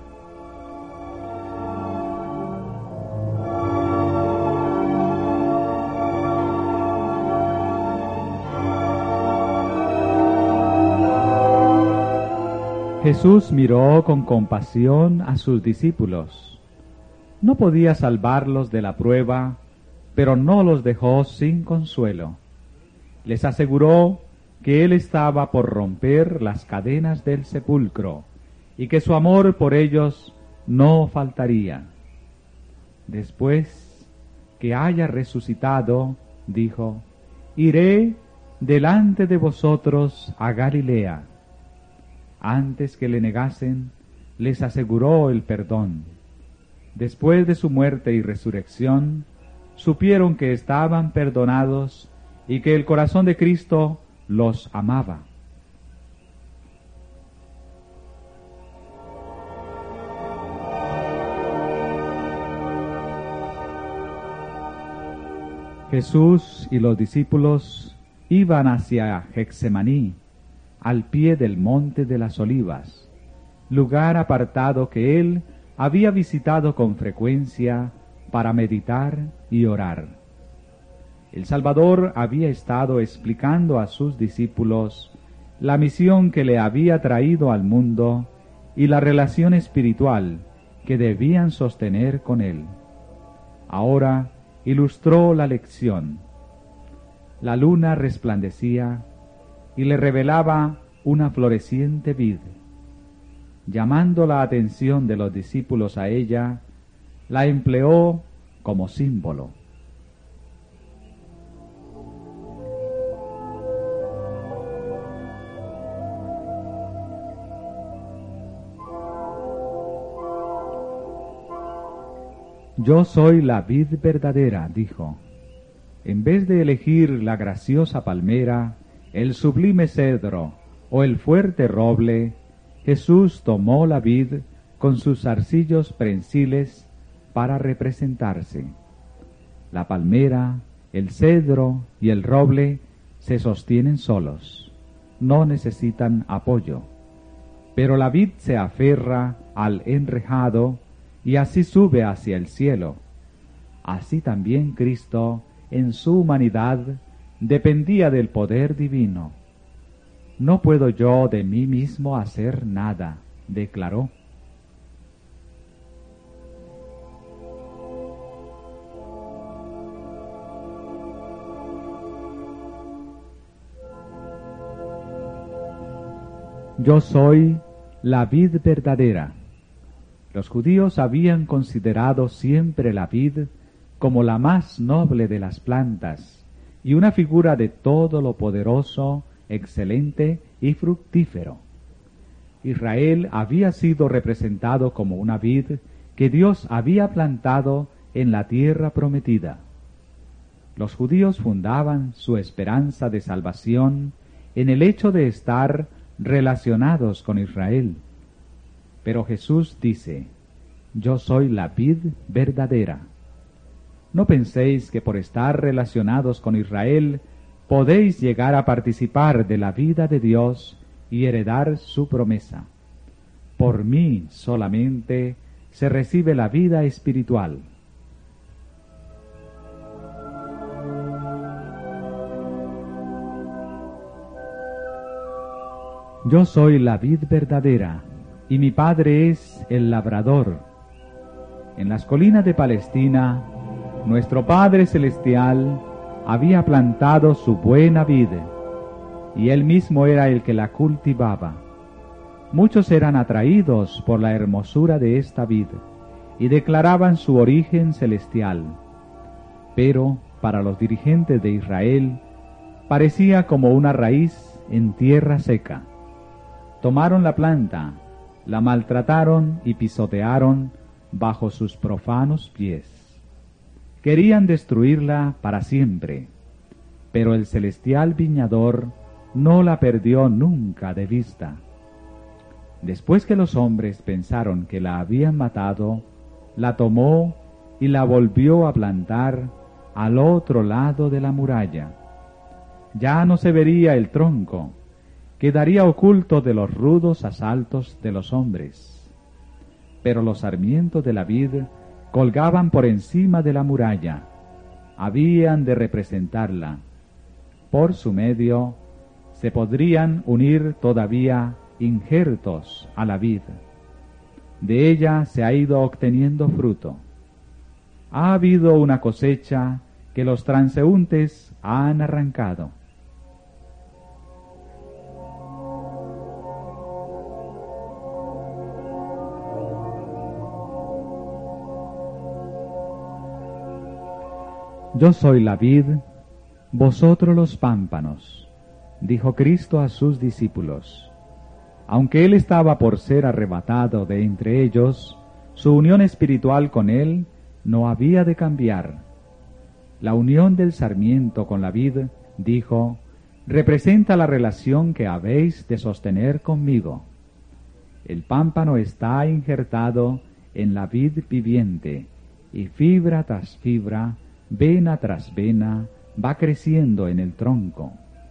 Jesús miró con compasión a sus discípulos. No podía salvarlos de la prueba, pero no los dejó sin consuelo. Les aseguró que Él estaba por romper las cadenas del sepulcro y que su amor por ellos no faltaría. Después que haya resucitado, dijo: iré delante de vosotros a Galilea. Antes que le negasen, les aseguró el perdón. Después de su muerte y resurrección, supieron que estaban perdonados y que el corazón de Cristo los amaba. Jesús y los discípulos iban hacia Getsemaní, al pie del monte de las Olivas, lugar apartado que él había visitado con frecuencia para meditar y orar. El Salvador había estado explicando a sus discípulos la misión que le había traído al mundo y la relación espiritual que debían sostener con él. Ahora ilustró la lección. La luna resplandecía y le revelaba una floreciente vid. Llamando la atención de los discípulos a ella, la empleó como símbolo. Yo soy la vid verdadera, dijo. En vez de elegir la graciosa palmera, el sublime cedro o el fuerte roble, Jesús tomó la vid con sus zarcillos prensiles para representarse. La palmera, el cedro y el roble se sostienen solos, no necesitan apoyo, pero la vid se aferra al enrejado y así sube hacia el cielo. Así también Cristo, en su humanidad, dependía del poder divino. No puedo yo de mí mismo hacer nada, declaró. Yo soy la vid verdadera. Los judíos habían considerado siempre la vid como la más noble de las plantas y una figura de todo lo poderoso, excelente y fructífero. Israel había sido representado como una vid que Dios había plantado en la tierra prometida. Los judíos fundaban su esperanza de salvación en el hecho de estar relacionados con Israel. Pero Jesús dice, yo soy la vid verdadera. No penséis que por estar relacionados con Israel podéis llegar a participar de la vida de Dios y heredar su promesa. Por mí solamente se recibe la vida espiritual. Yo soy la vid verdadera, y mi Padre es el labrador. En las colinas de Palestina, nuestro Padre Celestial había plantado su buena vid, y Él mismo era el que la cultivaba. Muchos eran atraídos por la hermosura de esta vid, y declaraban su origen celestial. Pero, para los dirigentes de Israel, parecía como una raíz en tierra seca. Tomaron la planta, la maltrataron y pisotearon bajo sus profanos pies. Querían destruirla para siempre, pero el celestial viñador no la perdió nunca de vista. Después que los hombres pensaron que la habían matado, la tomó y la volvió a plantar al otro lado de la muralla. Ya no se vería el tronco, quedaría oculto de los rudos asaltos de los hombres. Pero los sarmientos de la vid colgaban por encima de la muralla, habían de representarla. Por su medio se podrían unir todavía injertos a la vid. De ella se ha ido obteniendo fruto. Ha habido una cosecha que los transeúntes han arrancado. Yo soy la vid, vosotros los pámpanos, dijo Cristo a sus discípulos. Aunque él estaba por ser arrebatado de entre ellos, su unión espiritual con él no había de cambiar. La unión del sarmiento con la vid, dijo, representa la relación que habéis de sostener conmigo. El pámpano está injertado en la vid viviente, y fibra tras fibra, vena tras vena, va creciendo en el tronco.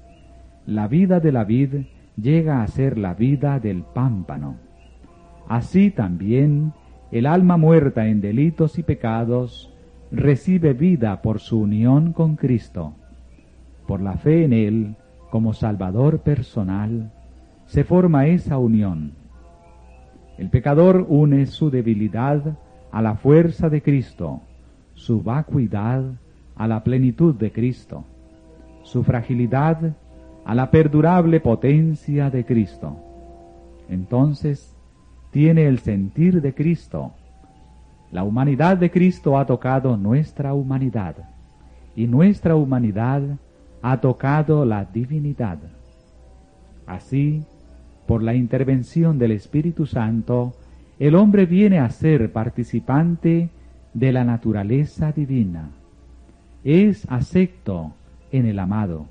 la vida de la vid llega a ser la vida del pámpano. Así también el alma muerta en delitos y pecados recibe vida por su unión con Cristo. Por la fe en Él como Salvador personal, se forma esa unión. El pecador une su debilidad a la fuerza de Cristo, su vacuidad a la plenitud de Cristo, su fragilidad a la perdurable potencia de Cristo. Entonces tiene el sentir de Cristo. La humanidad de Cristo ha tocado nuestra humanidad, y nuestra humanidad ha tocado la divinidad. Así, por la intervención del Espíritu Santo, el hombre viene a ser participante de la naturaleza divina. Es acepto en el amado.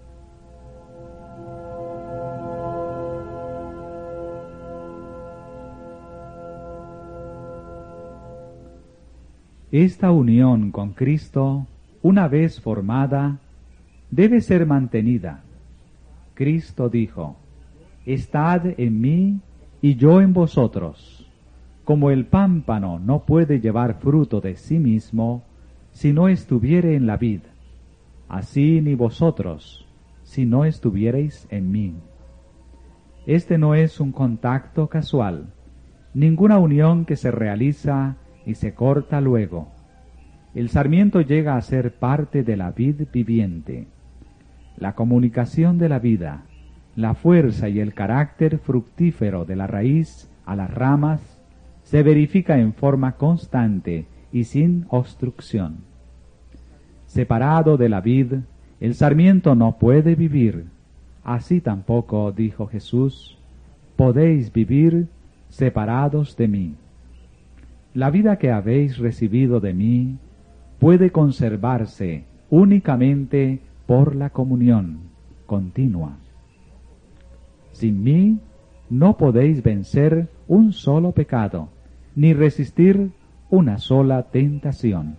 Esta unión con Cristo, una vez formada, debe ser mantenida. Cristo dijo: «Estad en mí y yo en vosotros». Como el pámpano no puede llevar fruto de sí mismo si no estuviere en la vid, así ni vosotros si no estuviereis en mí. Este no es un contacto casual, ninguna unión que se realiza y se corta luego. El sarmiento llega a ser parte de la vid viviente. La comunicación de la vida, la fuerza y el carácter fructífero de la raíz a las ramas se verifica en forma constante y sin obstrucción. Separado de la vid, el sarmiento no puede vivir. Así tampoco, dijo Jesús, podéis vivir separados de mí. La vida que habéis recibido de mí puede conservarse únicamente por la comunión continua. Sin mí no podéis vencer un solo pecado, ni resistir una sola tentación.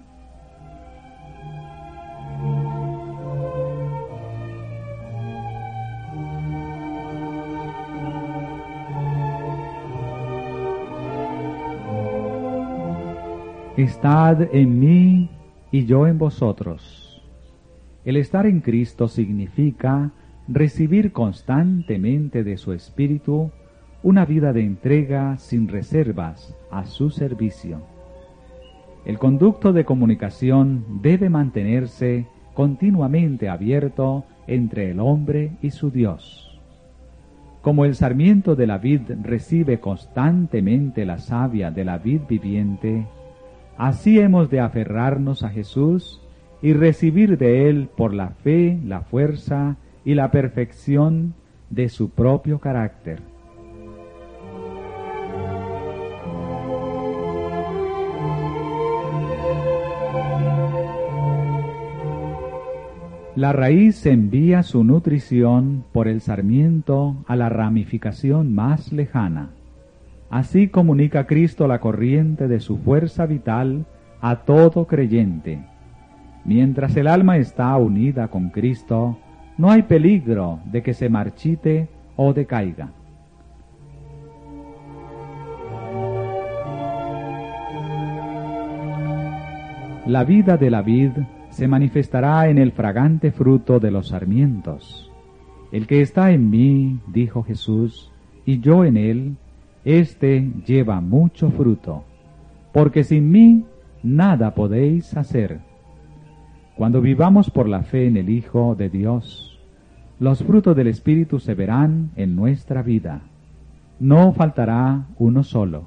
Estad en mí y yo en vosotros. El estar en Cristo significa recibir constantemente de su Espíritu una vida de entrega sin reservas a su servicio. El conducto de comunicación debe mantenerse continuamente abierto entre el hombre y su Dios. Como el sarmiento de la vid recibe constantemente la savia de la vid viviente, así hemos de aferrarnos a Jesús y recibir de Él por la fe, la fuerza y la perfección de su propio carácter. La raíz envía su nutrición por el sarmiento a la ramificación más lejana. Así comunica Cristo la corriente de su fuerza vital a todo creyente. Mientras el alma está unida con Cristo, no hay peligro de que se marchite o decaiga. La vida de la vid se manifestará en el fragante fruto de los sarmientos. El que está en mí, dijo Jesús, y yo en él, éste lleva mucho fruto, porque sin mí nada podéis hacer. Cuando vivamos por la fe en el Hijo de Dios, los frutos del Espíritu se verán en nuestra vida. No faltará uno solo.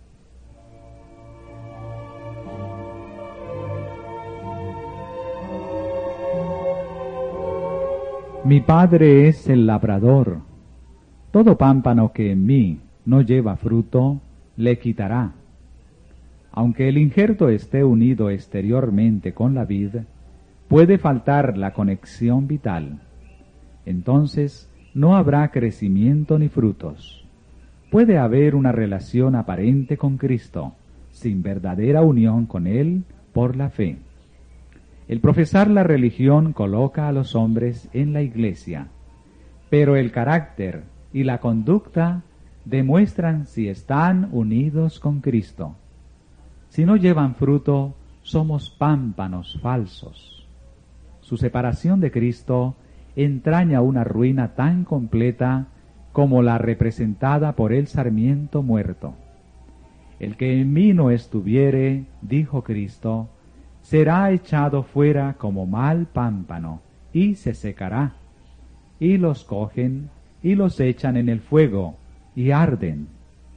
Mi Padre es el labrador. Todo pámpano que en mí no lleva fruto, le quitará. Aunque el injerto esté unido exteriormente con la vid, puede faltar la conexión vital. Entonces no habrá crecimiento ni frutos. Puede haber una relación aparente con Cristo, sin verdadera unión con Él por la fe. El profesar la religión coloca a los hombres en la iglesia, pero el carácter y la conducta demuestran si están unidos con Cristo. Si no llevan fruto, somos pámpanos falsos. Su separación de Cristo entraña una ruina tan completa como la representada por el sarmiento muerto. El que en mí no estuviere, dijo Cristo, será echado fuera como mal pámpano, y se secará. Y los cogen, y los echan en el fuego, y arden.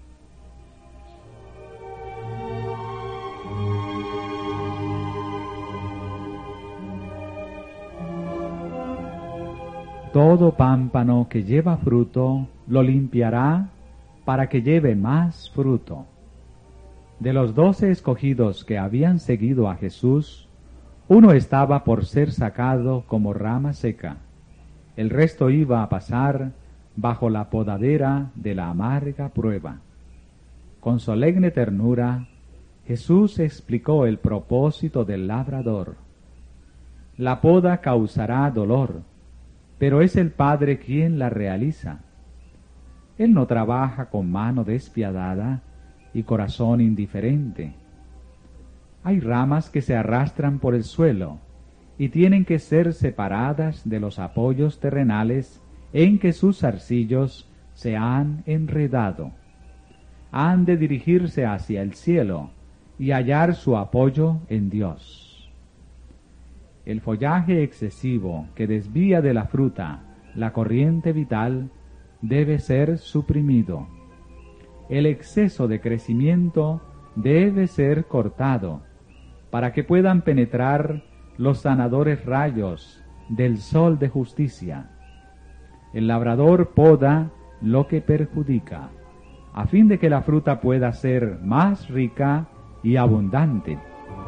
Todo pámpano que lleva fruto, lo limpiará para que lleve más fruto. De los 12 escogidos que habían seguido a Jesús, uno estaba por ser sacado como rama seca. El resto iba a pasar bajo la podadera de la amarga prueba. Con solemne ternura, Jesús explicó el propósito del labrador. La poda causará dolor, pero es el Padre quien la realiza. Él no trabaja con mano despiadada y corazón indiferente. Hay ramas que se arrastran por el suelo y tienen que ser separadas de los apoyos terrenales en que sus zarcillos se han enredado. Han de dirigirse hacia el cielo y hallar su apoyo en Dios. El follaje excesivo que desvía de la fruta la corriente vital debe ser suprimido. El exceso de crecimiento debe ser cortado para que puedan penetrar los sanadores rayos del sol de justicia. El labrador poda lo que perjudica, a fin de que la fruta pueda ser más rica y abundante.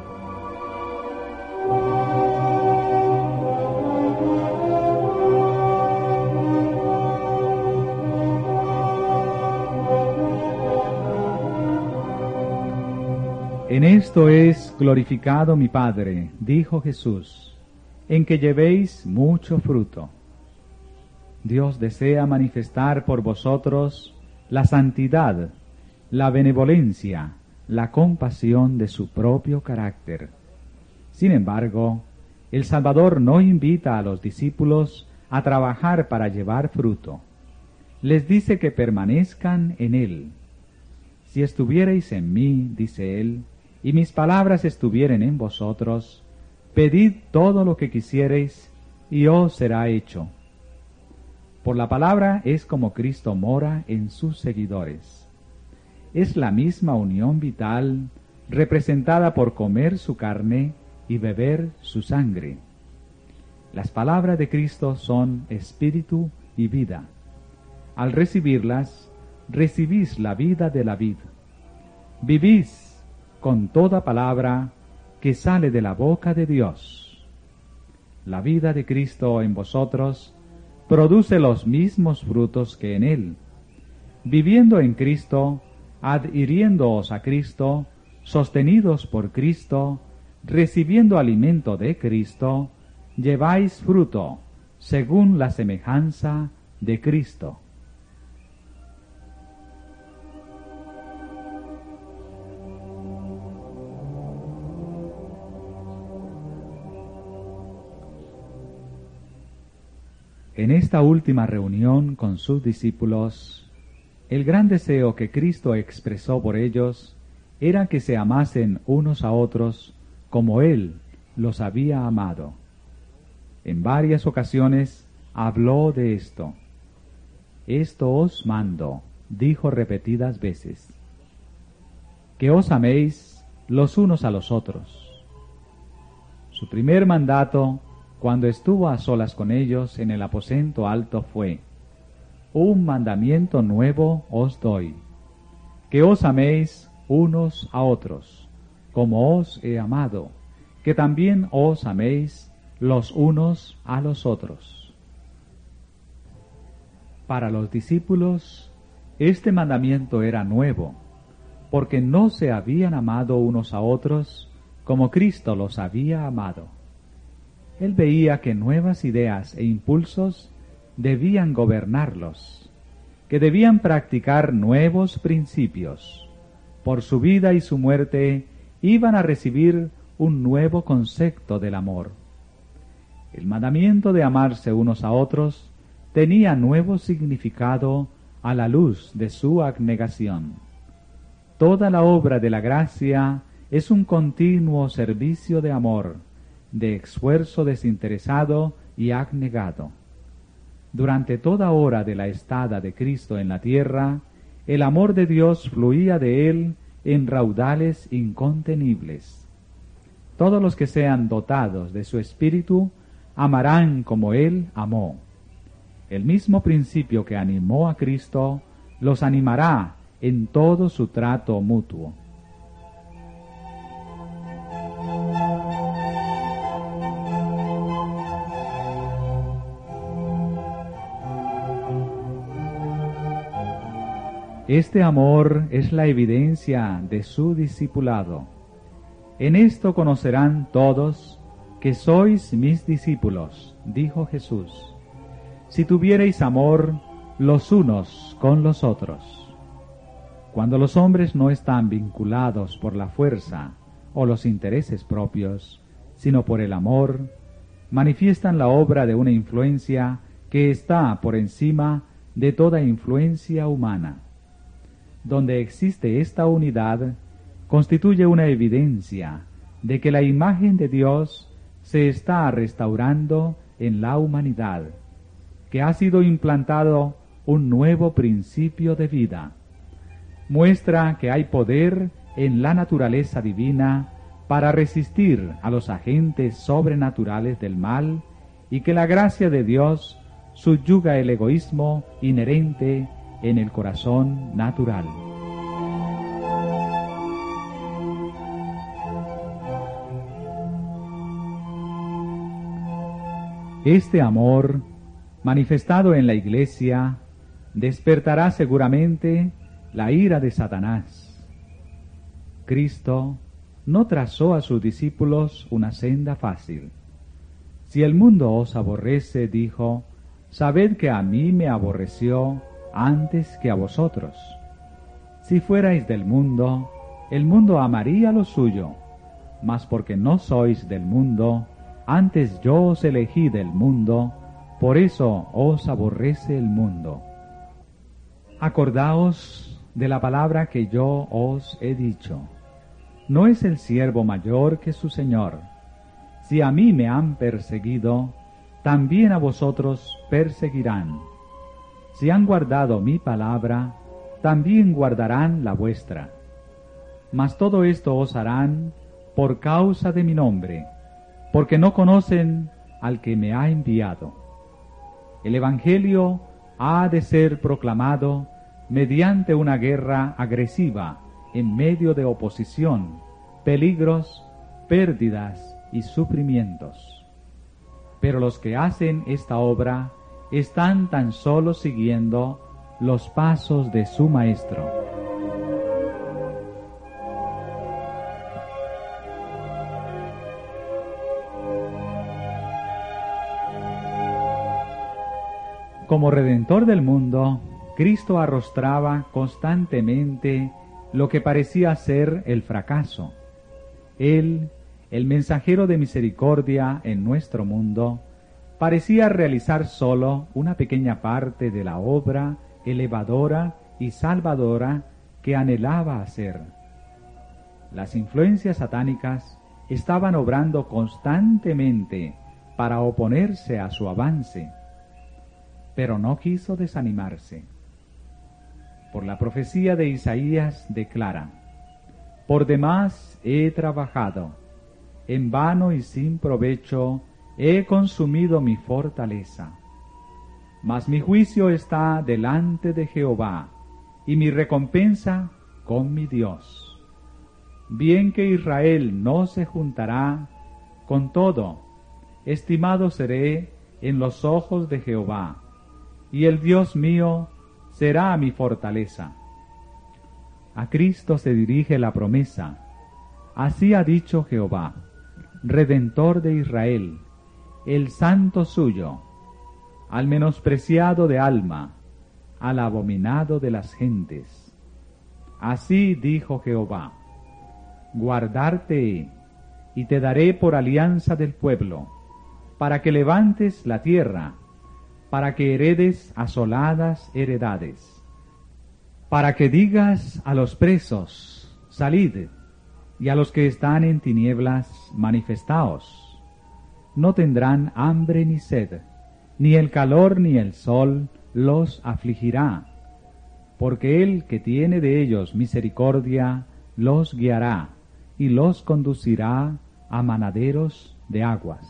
En esto es glorificado mi Padre, dijo Jesús, en que llevéis mucho fruto. Dios desea manifestar por vosotros la santidad, la benevolencia, la compasión de su propio carácter. Sin embargo, el Salvador no invita a los discípulos a trabajar para llevar fruto. Les dice que permanezcan en Él. Si estuviereis en mí, dice Él, y mis palabras estuvieren en vosotros, pedid todo lo que quisiereis, y os será hecho. Por la palabra es como Cristo mora en sus seguidores. Es la misma unión vital representada por comer su carne y beber su sangre. Las palabras de Cristo son espíritu y vida. Al recibirlas, recibís la vida de la vid. Vivís con toda palabra que sale de la boca de Dios. La vida de Cristo en vosotros produce los mismos frutos que en Él. Viviendo en Cristo, adhiriéndoos a Cristo, sostenidos por Cristo, recibiendo alimento de Cristo, lleváis fruto, según la semejanza de Cristo. En esta última reunión con sus discípulos, el gran deseo que Cristo expresó por ellos era que se amasen unos a otros como Él los había amado. En varias ocasiones habló de esto. Esto os mando, dijo repetidas veces, que os améis los unos a los otros. Su primer mandato, cuando estuvo a solas con ellos en el aposento alto, fue: un mandamiento nuevo os doy, que os améis unos a otros, como os he amado, que también os améis los unos a los otros. Para los discípulos, este mandamiento era nuevo, porque no se habían amado unos a otros como Cristo los había amado. Él veía que nuevas ideas e impulsos debían gobernarlos, que debían practicar nuevos principios. Por su vida y su muerte iban a recibir un nuevo concepto del amor. El mandamiento de amarse unos a otros tenía nuevo significado a la luz de su abnegación. Toda la obra de la gracia es un continuo servicio de amor, de esfuerzo desinteresado y abnegado. Durante toda hora de la estada de Cristo en la tierra, el amor de Dios fluía de él en raudales incontenibles. Todos los que sean dotados de su espíritu amarán como él amó. El mismo principio que animó a Cristo los animará en todo su trato mutuo. Este amor es la evidencia de su discipulado. En esto conocerán todos que sois mis discípulos, dijo Jesús, si tuviereis amor los unos con los otros. Cuando los hombres no están vinculados por la fuerza o los intereses propios, sino por el amor, manifiestan la obra de una influencia que está por encima de toda influencia humana. Donde existe esta unidad, constituye una evidencia de que la imagen de Dios se está restaurando en la humanidad, que ha sido implantado un nuevo principio de vida. Muestra que hay poder en la naturaleza divina para resistir a los agentes sobrenaturales del mal y que la gracia de Dios subyuga el egoísmo inherente en el corazón natural. Este amor, manifestado en la Iglesia, despertará seguramente la ira de Satanás. Cristo no trazó a sus discípulos una senda fácil. Si el mundo os aborrece, dijo, sabed que a mí me aborreció antes que a vosotros. Si fuerais del mundo, el mundo amaría lo suyo, mas porque no sois del mundo, antes yo os elegí del mundo, por eso os aborrece el mundo. Acordaos de la palabra que yo os he dicho. ¿No es el siervo mayor que su señor? Si a mí me han perseguido, también a vosotros perseguirán. Si han guardado mi palabra, también guardarán la vuestra. Mas todo esto os harán por causa de mi nombre, porque no conocen al que me ha enviado. El Evangelio ha de ser proclamado mediante una guerra agresiva en medio de oposición, peligros, pérdidas y sufrimientos. Pero los que hacen esta obra están tan solo siguiendo los pasos de su Maestro. Como Redentor del mundo, Cristo arrostraba constantemente lo que parecía ser el fracaso. Él, el mensajero de misericordia en nuestro mundo, parecía realizar solo una pequeña parte de la obra elevadora y salvadora que anhelaba hacer. Las influencias satánicas estaban obrando constantemente para oponerse a su avance, pero no quiso desanimarse. Por la profecía de Isaías declara: por demás he trabajado, en vano y sin provecho he consumido mi fortaleza. Mas mi juicio está delante de Jehová, y mi recompensa con mi Dios. Bien que Israel no se juntará, con todo, estimado seré en los ojos de Jehová, y el Dios mío será mi fortaleza. A Cristo se dirige la promesa. Así ha dicho Jehová, Redentor de Israel, el Santo suyo: al menospreciado de alma, al abominado de las gentes. Así dijo Jehová: guardarte he, y te daré por alianza del pueblo, para que levantes la tierra, para que heredes asoladas heredades, para que digas a los presos, salid, y a los que están en tinieblas, manifestaos. No tendrán hambre ni sed, ni el calor ni el sol los afligirá, porque el que tiene de ellos misericordia los guiará y los conducirá a manaderos de aguas.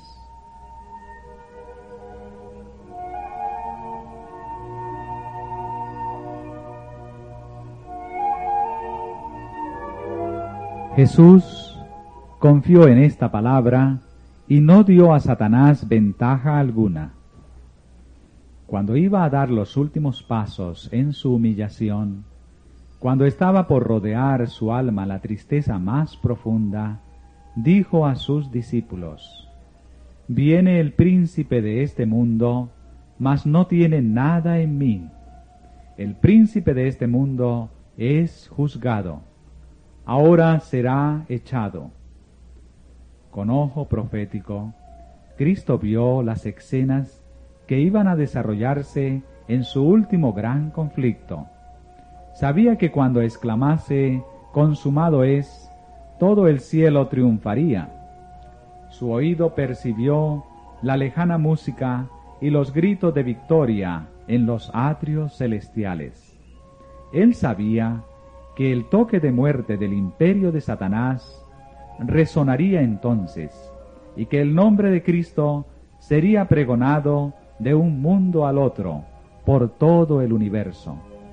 Jesús confió en esta palabra y no dio a Satanás ventaja alguna. Cuando iba a dar los últimos pasos en su humillación, cuando estaba por rodear su alma la tristeza más profunda, dijo a sus discípulos: viene el príncipe de este mundo, mas no tiene nada en mí. El príncipe de este mundo es juzgado. Ahora será echado. Con ojo profético, Cristo vio las escenas que iban a desarrollarse en su último gran conflicto. Sabía que cuando exclamase consumado es, todo el cielo triunfaría. Su oído percibió la lejana música y los gritos de victoria en los atrios celestiales. Él sabía que el toque de muerte del imperio de Satanás resonaría entonces, y que el nombre de Cristo sería pregonado de un mundo al otro por todo el universo.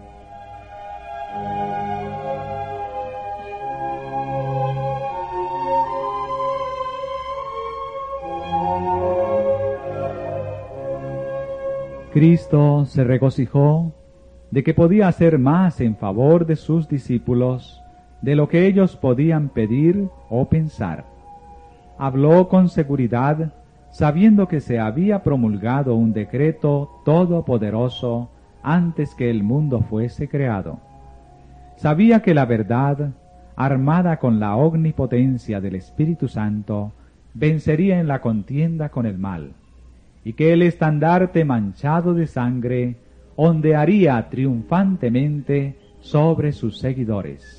Cristo se regocijó de que podía hacer más en favor de sus discípulos de lo que ellos podían pedir o pensar. Habló con seguridad, sabiendo que se había promulgado un decreto todopoderoso antes que el mundo fuese creado. Sabía que la verdad, armada con la omnipotencia del Espíritu Santo, vencería en la contienda con el mal, y que el estandarte manchado de sangre ondearía triunfantemente sobre sus seguidores.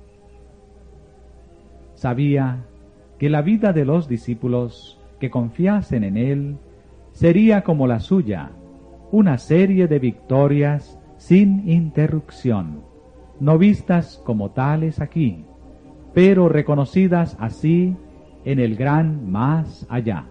Sabía que la vida de los discípulos que confiasen en él sería como la suya, una serie de victorias sin interrupción, no vistas como tales aquí, pero reconocidas así en el gran más allá.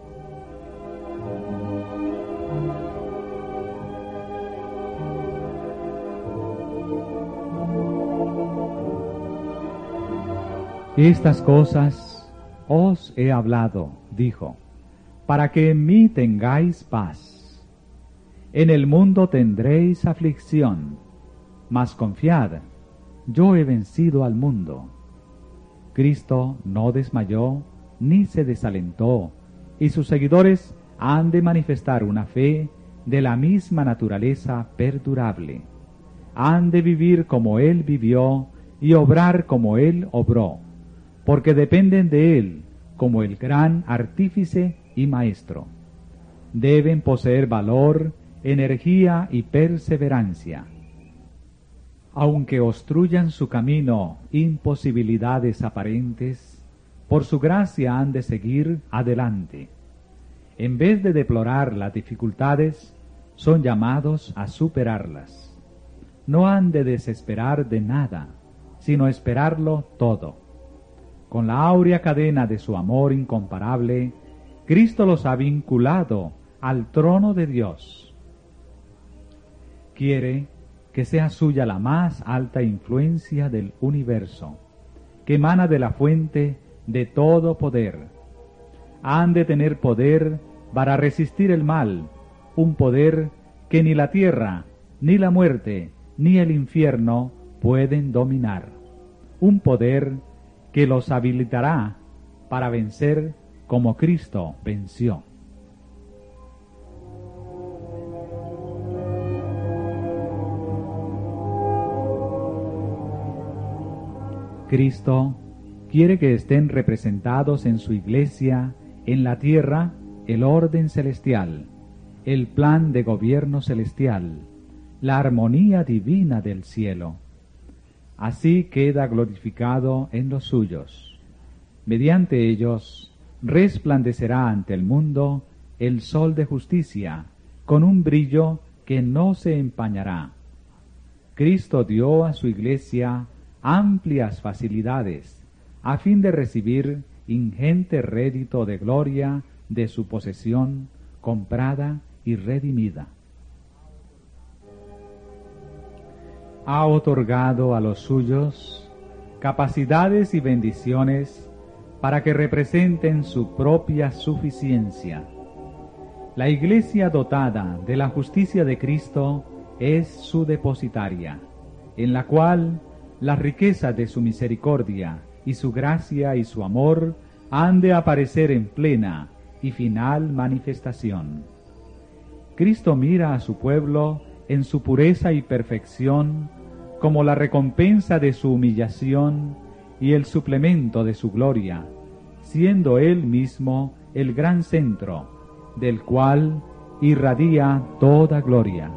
Estas cosas os he hablado, dijo, para que en mí tengáis paz. En el mundo tendréis aflicción, mas confiad, yo he vencido al mundo. Cristo no desmayó ni se desalentó, y sus seguidores han de manifestar una fe de la misma naturaleza perdurable. Han de vivir como Él vivió y obrar como Él obró, porque dependen de Él como el gran artífice y maestro. Deben poseer valor, energía y perseverancia. Aunque obstruyan su camino imposibilidades aparentes, por su gracia han de seguir adelante. En vez de deplorar las dificultades, son llamados a superarlas. No han de desesperar de nada, sino esperarlo todo. Con la áurea cadena de su amor incomparable, Cristo los ha vinculado al trono de Dios. Quiere que sea suya la más alta influencia del universo, que emana de la fuente de todo poder. Han de tener poder para resistir el mal, un poder que ni la tierra, ni la muerte, ni el infierno pueden dominar. Un poder que los habilitará para vencer como Cristo venció. Cristo quiere que estén representados en su Iglesia, en la tierra, el orden celestial, el plan de gobierno celestial, la armonía divina del cielo. Así queda glorificado en los suyos. Mediante ellos resplandecerá ante el mundo el sol de justicia, con un brillo que no se empañará. Cristo dio a su Iglesia amplias facilidades, a fin de recibir ingente rédito de gloria de su posesión comprada y redimida. Ha otorgado a los suyos capacidades y bendiciones para que representen su propia suficiencia. La Iglesia dotada de la justicia de Cristo es su depositaria, en la cual la riqueza de su misericordia y su gracia y su amor han de aparecer en plena y final manifestación. Cristo mira a su pueblo en su pureza y perfección como la recompensa de su humillación y el suplemento de su gloria, siendo Él mismo el gran centro, del cual irradia toda gloria.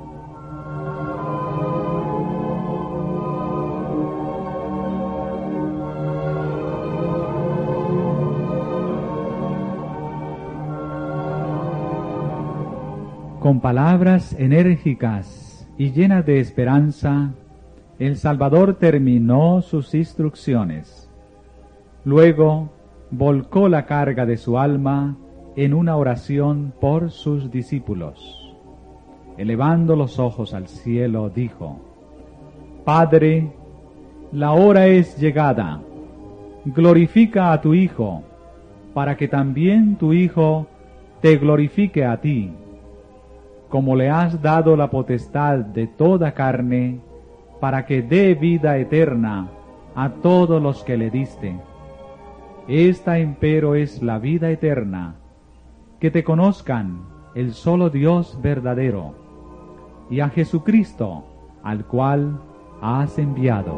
Con palabras enérgicas y llenas de esperanza, el Salvador terminó sus instrucciones. Luego volcó la carga de su alma en una oración por sus discípulos. Elevando los ojos al cielo, dijo: Padre, la hora es llegada. Glorifica a tu Hijo, para que también tu Hijo te glorifique a ti, como le has dado la potestad de toda carne, para que dé vida eterna a todos los que le diste. Esta empero es la vida eterna, que te conozcan el solo Dios verdadero, y a Jesucristo, al cual has enviado.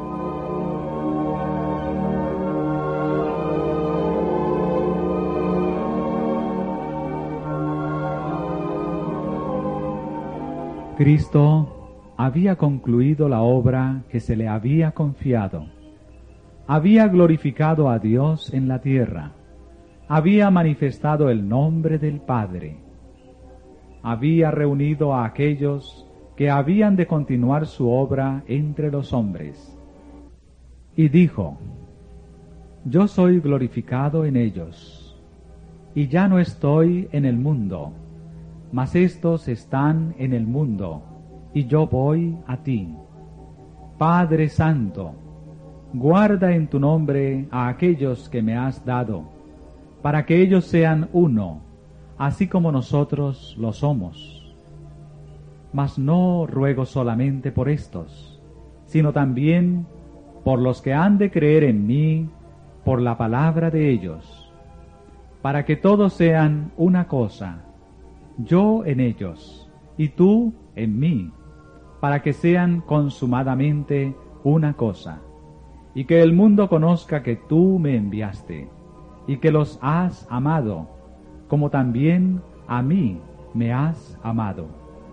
Cristo había concluido la obra que se le había confiado. Había glorificado a Dios en la tierra. Había manifestado el nombre del Padre. Había reunido a aquellos que habían de continuar su obra entre los hombres. Y dijo: Yo soy glorificado en ellos, y ya no estoy en el mundo, mas éstos están en el mundo, y yo voy a ti. Padre Santo, guarda en tu nombre a aquellos que me has dado, para que ellos sean uno, así como nosotros lo somos. Mas no ruego solamente por estos, sino también por los que han de creer en mí por la palabra de ellos, para que todos sean una cosa, yo en ellos, y tú en mí, para que sean consumadamente una cosa, y que el mundo conozca que tú me enviaste, y que los has amado, como también a mí me has amado.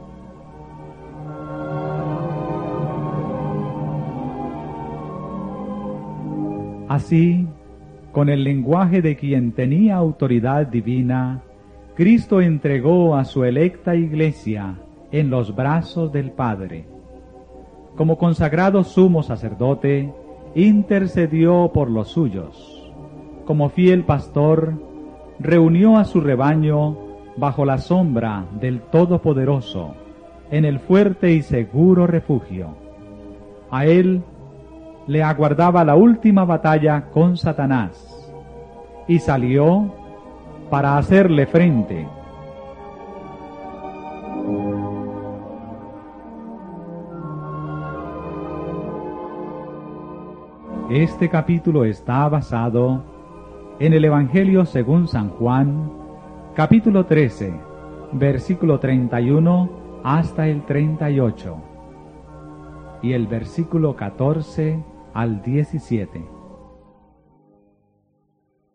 Así, con el lenguaje de quien tenía autoridad divina, Cristo entregó a su electa Iglesia en los brazos del Padre. Como consagrado sumo sacerdote, intercedió por los suyos. Como fiel pastor, reunió a su rebaño bajo la sombra del Todopoderoso, en el fuerte y seguro refugio. A él le aguardaba la última batalla con Satanás, y salió para hacerle frente. Este capítulo está basado en el Evangelio según San Juan, capítulo 13, versículo 31 hasta el 38, y el versículo 14 al 17.